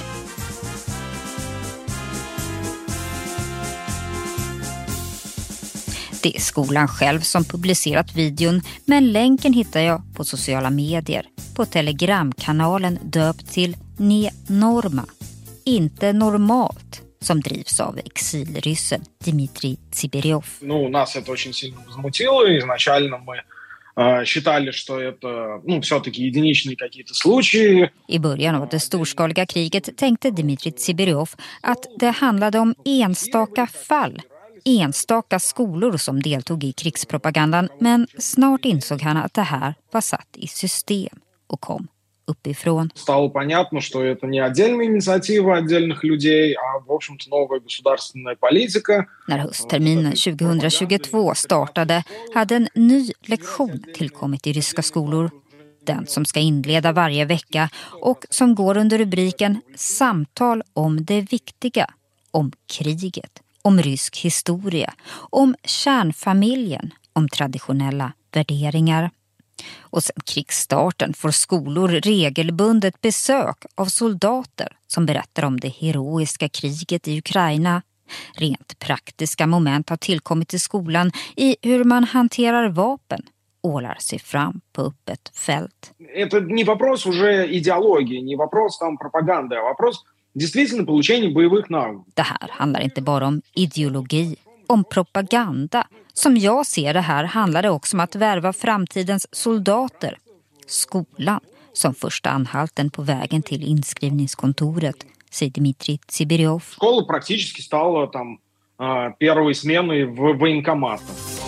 Det är skolan själv som publicerat videon, men länken hittar jag på sociala medier, på telegramkanalen döpt till Ne Norma, inte normalt, som drivs av exilryssen Dmitrij Tsiberyov. Ну, нас это очень сильно возмутило. Изначально мы э, считали, что это, ну, все-таки единичные какие-то случаи. I början av det storskaliga kriget tänkte Dmitrij Tsiberyov att det handlade om enstaka fall, enstaka skolor som deltog i krigspropagandan, men snart insåg han att det här var satt i system och kom uppifrån. Стало понятно, что это не отдельная инициатива отдельных людей, а, в общем-то, новая государственная политика. När höstterminen tjugohundratjugotvå startade hade en ny lektion tillkommit i ryska skolor. Den som ska inleda varje vecka och som går under rubriken Samtal om det viktiga, om kriget, om rysk historia, om kärnfamiljen, om traditionella värderingar. Och sedan krigsstarten får skolor regelbundet besök av soldater som berättar om det heroiska kriget i Ukraina. Rent praktiska moment har tillkommit i skolan i hur man hanterar vapen, ålar sig fram på öppet fält. Это не вопрос уже идеологии, не вопрос там пропаганды, а вопрос действительно получения боевых навыков. Det här handlar inte bara om ideologi, om propaganda. Som jag ser det här handlar det också om att värva framtidens soldater. Skolan som första anhalten på vägen till inskrivningskontoret, säger Dmitrij Tsiberyov. Школа практически стала там первой сменой в военкомата.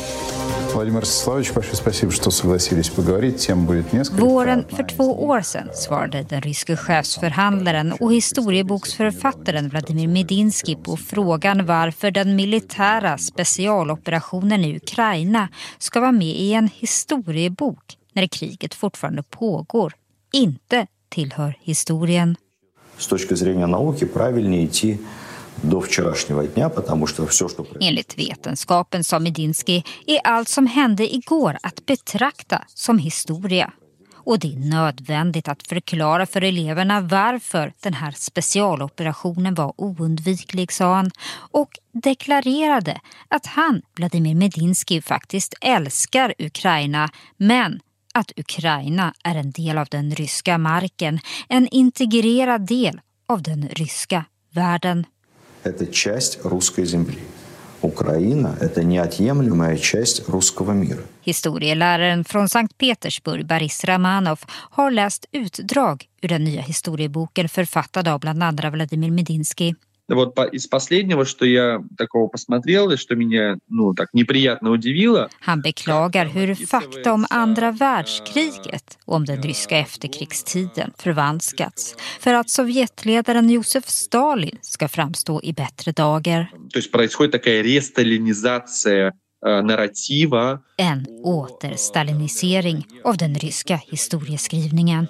Владимир Ростиславович, большое спасибо, что согласились поговорить. Тем будет несколько. Våren för två år sedan svarade den ryske chefsförhandlaren och historieboksförfattaren Vladimir Medinsky på frågan varför den militära specialoperationen i Ukraina ska vara med i en historiebok när kriget fortfarande pågår, inte tillhör historien. С точки зрения науки правильнее идти до вчерашнего дня, потому что все, что... Enligt vetenskapen, sa Medinsky, är allt som hände igår att betrakta som historia. Och det är nödvändigt att förklara för eleverna varför den här specialoperationen var oundviklig, sa han. Och deklarerade att han, Vladimir Medinsky, faktiskt älskar Ukraina, men att Ukraina är en del av den ryska marken, en integrerad del av den ryska världen. Это часть русской земли. Украина – это неотъемлемая часть русского мира. Historieläraren från Sankt Petersburg, Boris Ramanov, har läst utdrag ur den nya historieboken författad av bland andra Vladimir Medinsky. Вот из последнего, что я такого посмотрел, и что меня, ну, так неприятно удивило. Han beklagar hur fakta om andra världskriget och om den ryska efterkrigstiden förvanskats för att Sovjetledaren Josef Stalin ska framstå i bättre dagar. То есть происходит такая ресталинизация нарратива. En återstalinisering av den ryska historieskrivningen.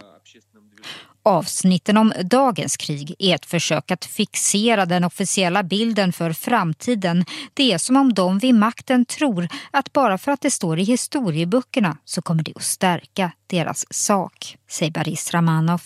Avsnitten om dagens krig är ett försök att fixera den officiella bilden för framtiden. Det är som om de vid makten tror att bara för att det står i historieböckerna så kommer det att stärka deras sak, säger Boris Ramanov.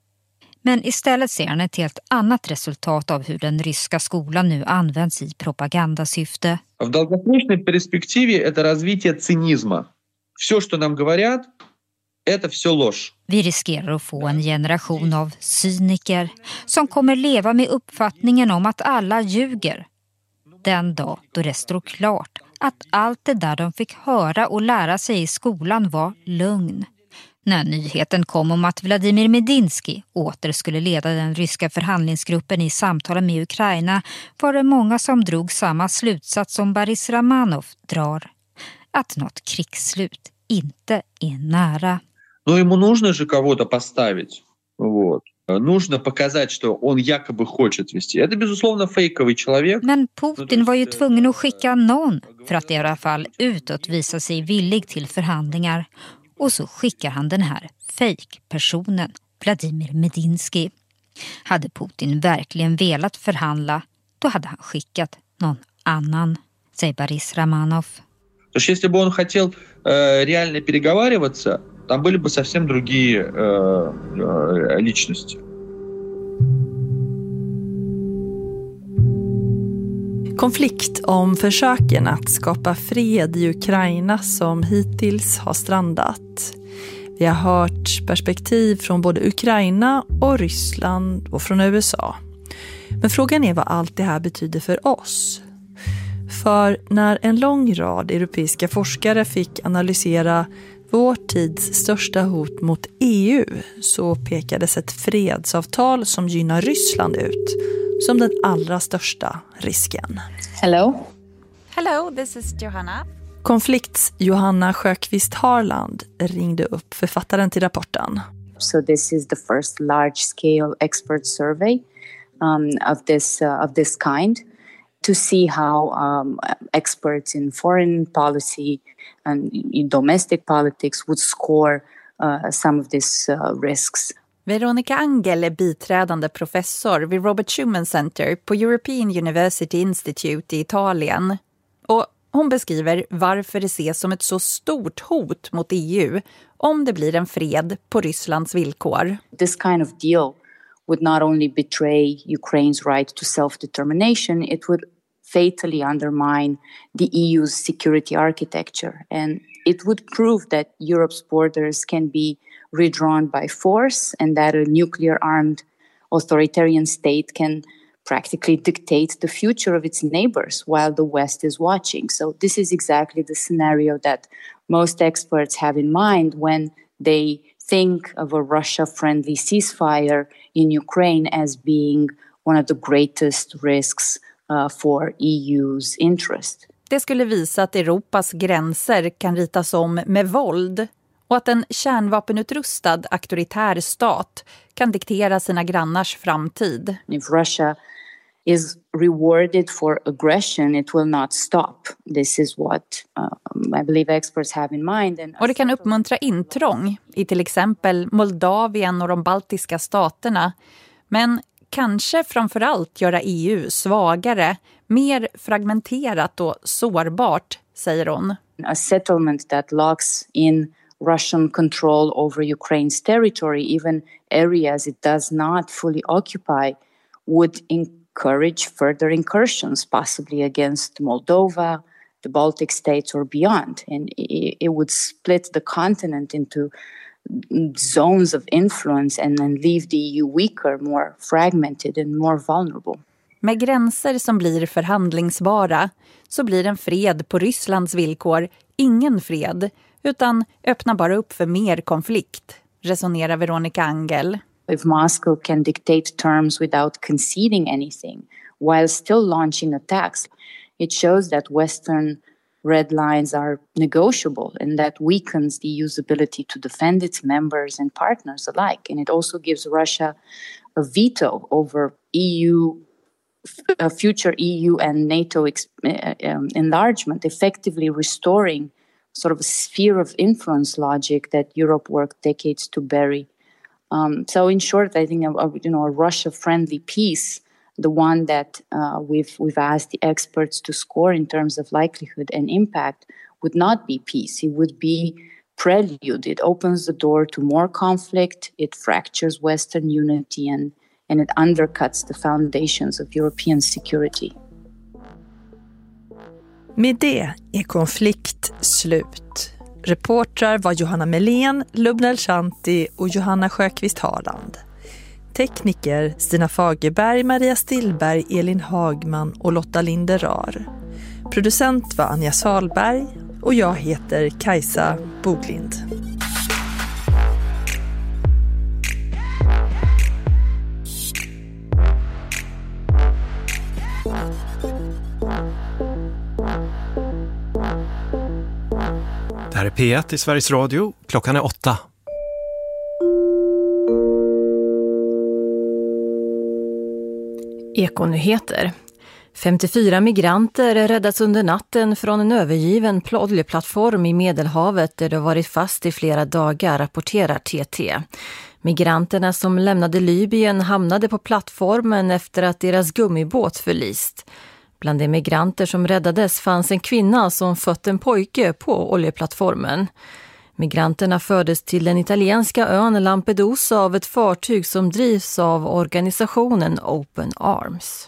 Men istället ser han ett helt annat resultat av hur den ryska skolan nu används i propagandasyfte. В долгосрочной перспективе это развитие цинизма. Все, что нам говорят, это все ложь. Vi riskerar att få en generation av cyniker som kommer leva med uppfattningen om att alla ljuger. Den dag då det står klart att allt det där de fick höra och lära sig i skolan var lögn. När nyheten kom om att Vladimir Medinsky åter skulle leda den ryska förhandlingsgruppen i samtalen med Ukraina var det många som drog samma slutsats som Boris Ramanov drar. Att något krigsslut inte är nära. Но ему нужно же кого-то поставить. Вот. Нужно показать, что он якобы хочет вести. Это, безусловно, фейковый человек. Men Putin var ju tvungen att skicka någon för att i alla fall utåt visa sig villig till förhandlingar. Och så skickar han den här fake-personen, Vladimir Medinsky. Hade Putin verkligen velat förhandla, då hade han skickat någon annan, säger Boris Ramanov. То есть, если бы он хотел э, реально переговариваться, там были бы совсем другие э, э, личности. Konflikt om försöken att skapa fred i Ukraina som hittills har strandat. Vi har hört perspektiv från både Ukraina och Ryssland och från U S A. Men frågan är vad allt det här betyder för oss. För när en lång rad europeiska forskare fick analysera vår tids största hot mot E U så pekades ett fredsavtal som gynnar Ryssland ut som den allra största risken. Hello. Hello, this is Johanna. Konflikts Johanna Sjöqvist Harland ringde upp författaren till rapporten. So this is the first large scale expert survey um, of this uh, of this kind to see how um, experts in foreign policy and in domestic politics would score uh, some of these uh, risks. Veronica Angel är biträdande professor vid Robert Schuman Center på European University Institute i Italien. Och hon beskriver varför det ses som ett så stort hot mot E U om det blir en fred på Rysslands villkor. This kind of deal would not only betray Ukraine's right to self-determination, it would fatally undermine the E U's security architecture. And it would prove that Europe's borders can be redrawn by force and that a nuclear-armed authoritarian state can practically dictate the future of its neighbors while the West is watching. So this is exactly the scenario that most experts have in mind when they think of a Russia-friendly ceasefire in Ukraine as being one of the greatest risks uh, for E U's interest. Det skulle visa att Europas gränser kan ritas om med våld och att en kärnvapenutrustad auktoritär stat kan diktera sina grannars framtid. If Russia is rewarded for aggression, it will not stop. This is what um, I believe experts have in mind. And och det kan uppmuntra intrång i till exempel Moldavien och de baltiska staterna. Men kanske framförallt göra E U svagare, mer fragmenterat och sårbart, säger hon. A settlement that locks in Russian control over Ukraine's territory, even areas it does not fully occupy, would encourage further incursions, possibly against Moldova, the Baltic states, or beyond. And it, it would split the continent into zones of influence and then leave the E U weaker, more fragmented and more vulnerable. Med gränser som blir förhandlingsbara så blir en fred på Rysslands villkor ingen fred, utan öppnar bara upp för mer konflikt, resonerar Veronica Angel. If Moscow can dictate terms without conceding anything while still launching attacks, it shows that Western red lines are negotiable, and that weakens the E U's ability to defend its members and partners alike. And it also gives Russia a veto over E U, uh, future E U and NATO ex- uh, um, enlargement, effectively restoring sort of a sphere of influence logic that Europe worked decades to bury. Um, so in short, I think a, a, you know, a Russia-friendly peace, the one that uh, we've we've asked the experts to score in terms of likelihood and impact, would not be peace. It would be prelude. It opens the door to more conflict. It fractures Western unity and, and it undercuts the foundations of European security. Med det är konflikt slut. Reportrar var Johanna Melén, Lubnel Shanti och Johanna Sjöqvist Harland. Tekniker Stina Fagerberg, Maria Stillberg, Elin Hagman och Lotta Linderar. Producent var Anja Salberg och jag heter Kajsa Boglind. Det här är P ett i Sveriges Radio. Klockan är åtta. Ekonyheter. femtiofyra migranter räddas under natten från en övergiven oljeplattform i Medelhavet där de varit fast i flera dagar, rapporterar T T. Migranterna som lämnade Libyen hamnade på plattformen efter att deras gummibåt förlist. Bland de migranter som räddades fanns en kvinna som fött en pojke på oljeplattformen. Migranterna fördes till den italienska ön Lampedusa av ett fartyg som drivs av organisationen Open Arms.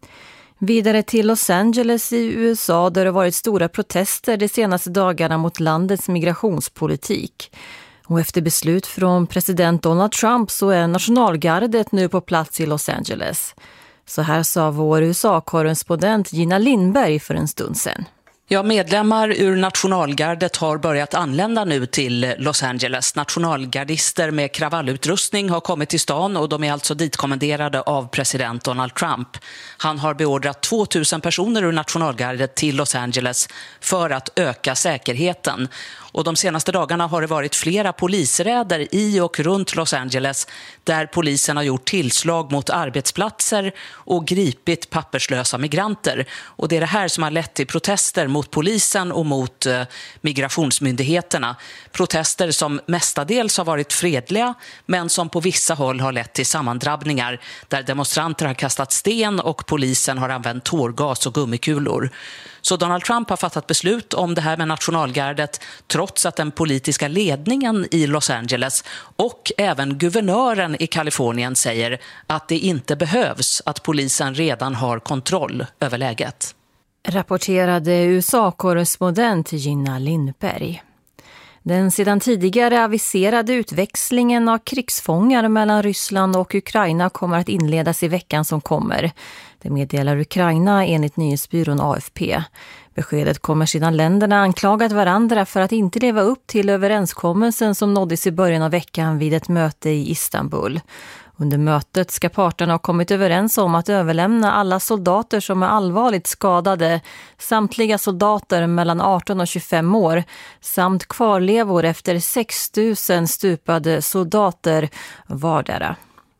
Vidare till Los Angeles i U S A där det varit stora protester de senaste dagarna mot landets migrationspolitik. Och efter beslut från president Donald Trump så är nationalgardet nu på plats i Los Angeles. Så här sa vår U S A-korrespondent Gina Lindberg för en stund sedan. Ja, medlemmar ur nationalgardet har börjat anlända nu till Los Angeles. Nationalgardister med kravallutrustning har kommit till stan och de är alltså ditkommenderade av president Donald Trump. Han har beordrat tvåtusen personer ur nationalgardet till Los Angeles för att öka säkerheten. Och de senaste dagarna har det varit flera polisräder i och runt Los Angeles där polisen har gjort tillslag mot arbetsplatser och gripit papperslösa migranter. Och det är det här som har lett till protester mot polisen och mot eh, migrationsmyndigheterna. Protester som mestadels har varit fredliga men som på vissa håll har lett till sammandrabbningar där demonstranter har kastat sten och polisen har använt tårgas och gummikulor. Så Donald Trump har fattat beslut om det här med nationalgardet trots att den politiska ledningen i Los Angeles och även guvernören i Kalifornien säger att det inte behövs, att polisen redan har kontroll över läget. Rapporterade U S A-korrespondent Gina Lindberg. Den sedan tidigare aviserade utväxlingen av krigsfångar mellan Ryssland och Ukraina kommer att inledas i veckan som kommer. Det meddelar Ukraina enligt nyhetsbyrån A F P. Beskedet kommer sedan länderna anklagat varandra för att inte leva upp till överenskommelsen som nåddes i början av veckan vid ett möte i Istanbul. Under mötet ska parterna ha kommit överens om att överlämna alla soldater som är allvarligt skadade, samtliga soldater mellan arton och tjugofem år, samt kvarlevor efter sex tusen stupade soldater vardera.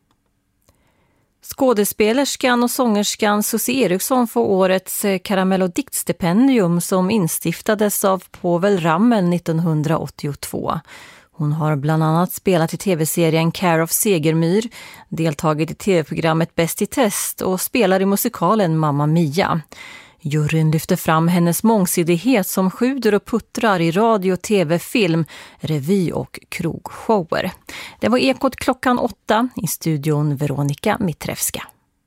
Skådespelerskan och sångerskan Susie Eriksson får årets Caramello diktstipendium som instiftades av Povel Ramel nittonhundraåttiotvå. Hon har bland annat spelat i tv-serien Care of Segermyr, deltagit i tv-programmet Bäst i test och spelar i musikalen Mamma Mia. Juryn lyfter fram hennes mångsidighet som sjuder och puttrar i radio, tv, film, revy och krogshower. Det var Ekot klockan åtta, i studion Veronica Mitrevska.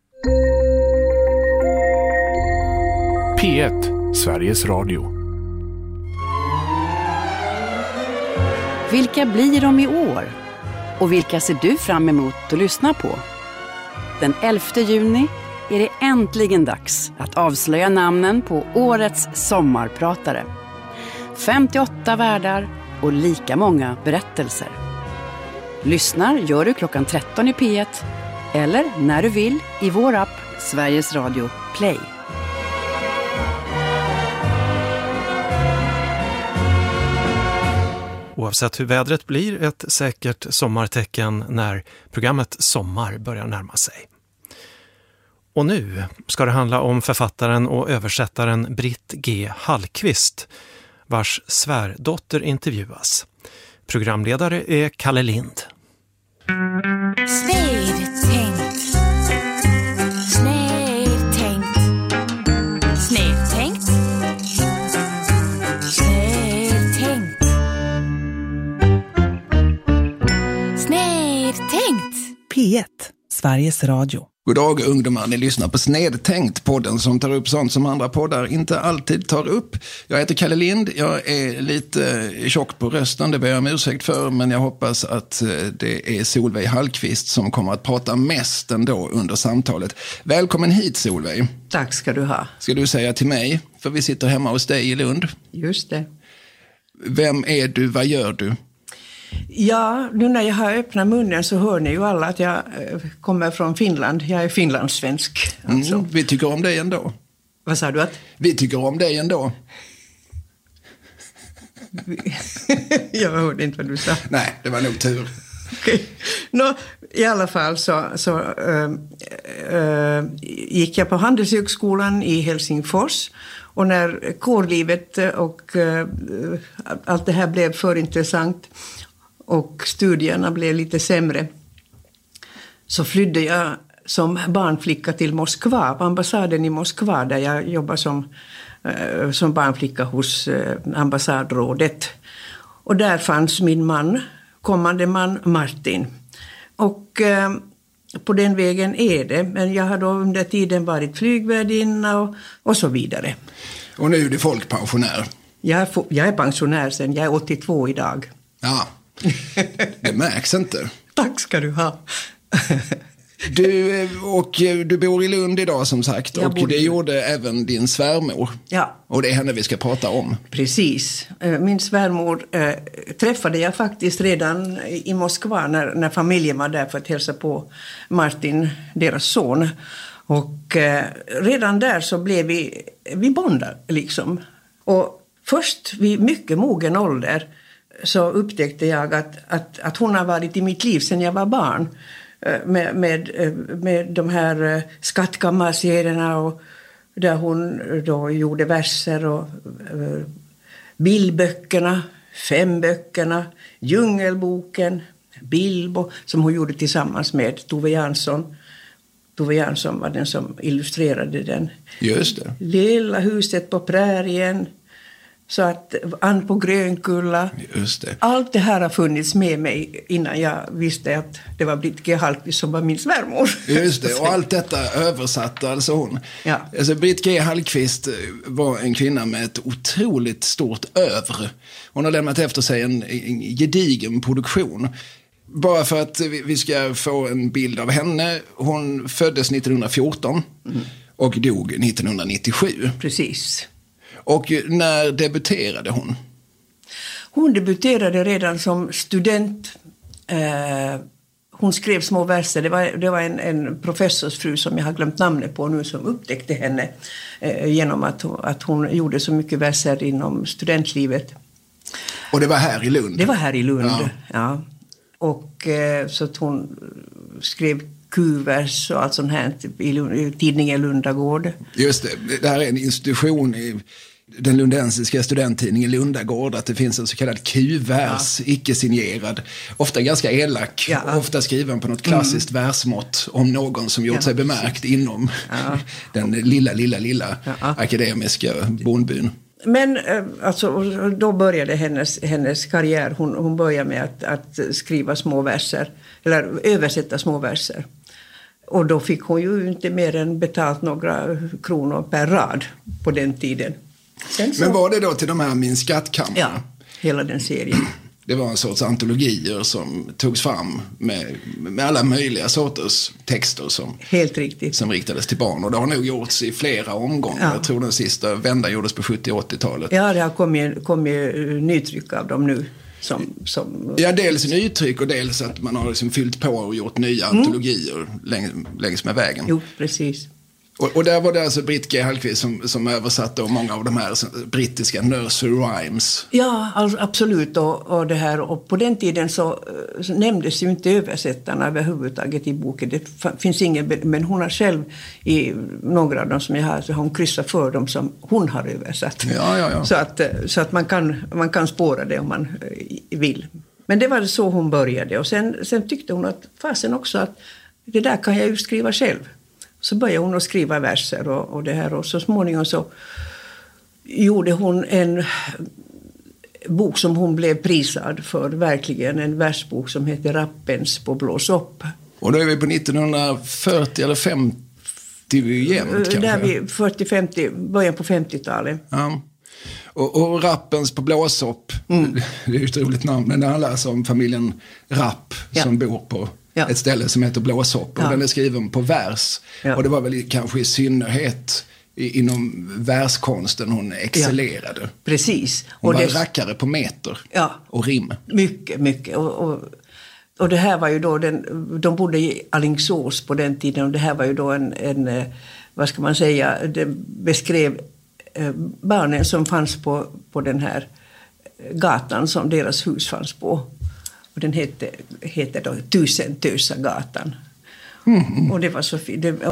P ett, Sveriges Radio. Vilka blir de i år? Och vilka ser du fram emot att lyssna på? Den elfte juni är det äntligen dags att avslöja namnen på årets sommarpratare. femtioåtta värdar och lika många berättelser. Lyssnar gör du klockan tretton i P ett eller när du vill i vår app Sveriges Radio Play. Oavsett hur vädret blir ett säkert sommartecken när programmet Sommar börjar närma sig. Och nu ska det handla om författaren och översättaren Britt G. Hallqvist, vars svärdotter intervjuas. Programledare är Kalle Lind. Snedtänkt. Snedtänkt. Snedtänkt. Snedtänkt. Snedtänkt. P ett, Sveriges Radio. God dag ungdomar, ni lyssnar på Snedtänkt, podden som tar upp sånt som andra poddar inte alltid tar upp. Jag heter Kalle Lind, jag är lite tjock på rösten, det ber jag om ursäkt för, men jag hoppas att det är Solveig Hallqvist som kommer att prata mest ändå under samtalet. Välkommen hit Solveig. Tack ska du ha. Ska du säga till mig, för vi sitter hemma hos dig i Lund. Just det. Vem är du, vad gör du? Ja, nu när jag har öppnat munnen så hör ni ju alla att jag kommer från Finland. Jag är finlandssvensk. Alltså. Mm, vi tycker om dig ändå. Vad sa du att? Vi tycker om dig ändå. Jag hörde inte vad du sa. Nej, det var nog tur. Okay. Nå, i alla fall så, så äh, äh, gick jag på Handelshögskolan i Helsingfors. Och när kårlivet och äh, allt det här blev för intressant och studierna blev lite sämre, så flydde jag som barnflicka till Moskva, på ambassaden i Moskva, där jag jobbar som, äh, som barnflicka hos äh, ambassadrådet. Och där fanns min man, kommande man Martin. Och äh, på den vägen är det, men jag har då under tiden varit flygvärdinna och, och så vidare. Och nu är du folkpensionär. Jag är, jag är pensionär sen, jag är åttiotvå idag. Ja, det märks inte. Tack ska du ha. Du, och du bor i Lund idag som sagt, jag och det gjorde även din svärmor. Ja. Och det är henne vi ska prata om. Precis. Min svärmor äh, träffade jag faktiskt redan i Moskva när, när familjen var där för att hälsa på Martin, deras son. Och äh, redan där så blev vi, vi bondar liksom. Och först vid mycket mogen ålder så upptäckte jag att, att, att hon har varit i mitt liv sedan jag var barn. Med, med, med de här skattkammarserierna och där hon då gjorde verser och uh, bildböckerna, femböckerna, Djungelboken, Bilbo som hon gjorde tillsammans med Tove Jansson. Tove Jansson var den som illustrerade den. Just det. Lilla huset på prärien. Så att Ann på Grönkulla. Just det. Allt det här har funnits med mig innan jag visste att det var Britt G. Hallqvist som var min svärmor. Just det, och allt detta översatte alltså hon. Ja. Alltså Britt G. Hallqvist var en kvinna med ett otroligt stort övre. Hon har lämnat efter sig en, en gedigen produktion. Bara för att vi ska få en bild av henne. Hon föddes nittonhundrafjorton mm. och dog nittonhundranittiosju. Precis. Och när debuterade hon? Hon debuterade redan som student. Eh, hon skrev små verser. Det var, det var en, en professorsfru som jag har glömt namnet på nu som upptäckte henne. Eh, genom att, att hon gjorde så mycket verser inom studentlivet. Och det var här i Lund? Det var här i Lund, ja. ja. Och eh, så att hon skrev kuvers och allt sånt här i, Lund, i tidningen Lundagård. Just det, det här är en institution i, den lundensiska studenttidningen Lundagård att det finns en så kallad Q-vers, ja. icke-signerad, ofta ganska elak, ja. ofta skriven på något klassiskt mm. versmått om någon som gjort ja. sig bemärkt inom ja. den lilla, lilla, lilla ja. akademiska bondbyn. Men alltså, då började hennes, hennes karriär, hon, hon började med att, att skriva små verser, eller översätta små verser. Och då fick hon ju inte mer än betalt några kronor per rad på den tiden. Så... Men var det då till de här Min skattkammare? Ja, hela den serien. Det var en sorts antologier som togs fram med, med alla möjliga sorters texter som, Helt riktigt. som riktades till barn. Och det har nog gjorts i flera omgångar. Ja. Jag tror den sista vändan gjordes på sjuttio- och åttiotalet. Ja, det har kommit, kommit nytryck av dem nu. Som, som... Ja, dels nytryck och dels att man har liksom fyllt på och gjort nya mm. antologier längs, längs med vägen. Jo, precis. Och, och där var det alltså Britt G. Hallqvist som, som översatte många av de här brittiska nursery rhymes. Ja, alltså, absolut. Och, och, det här, och på den tiden så, så nämndes ju inte översättarna överhuvudtaget i boken. Det finns ingen, men hon har själv i några av dem som jag har, så har hon kryssat för dem som hon har översatt. Ja, ja, ja. Så att, så att man, kan, man kan spåra det om man vill. Men det var så hon började. Och sen, sen tyckte hon att fasen också att det där kan jag ju skriva själv. Så började hon att skriva verser och, och det här. Och så småningom så gjorde hon en bok som hon blev prisad för. Verkligen en versbok som heter Rappens på blås upp. Och då är vi på nittonhundrafyrtio eller femtio jämt kanske? Där vi fyrtio femtio, början på femtiotalet. Ja. Och, och Rappens på blåsopp, mm. det är ju ett roligt namn, men det handlar alltså om familjen Rapp ja. som bor på ja. ett ställe som heter Blåsopp. Och ja. den är skriven på vers. Ja. Och det var väl kanske i synnerhet i, inom verskonsten hon excellerade. Ja. Precis. Hon och var det... rackare på meter ja. och rim. Mycket, mycket. Och, och, och det här var ju då, den, de bodde i Alingsås på den tiden. Och det här var ju då en, en vad ska man säga, det beskrev barnen som fanns på, på den här gatan som deras hus fanns på. Och den hette, hette då Tusentösa gatan. Mm. Och det var så fint.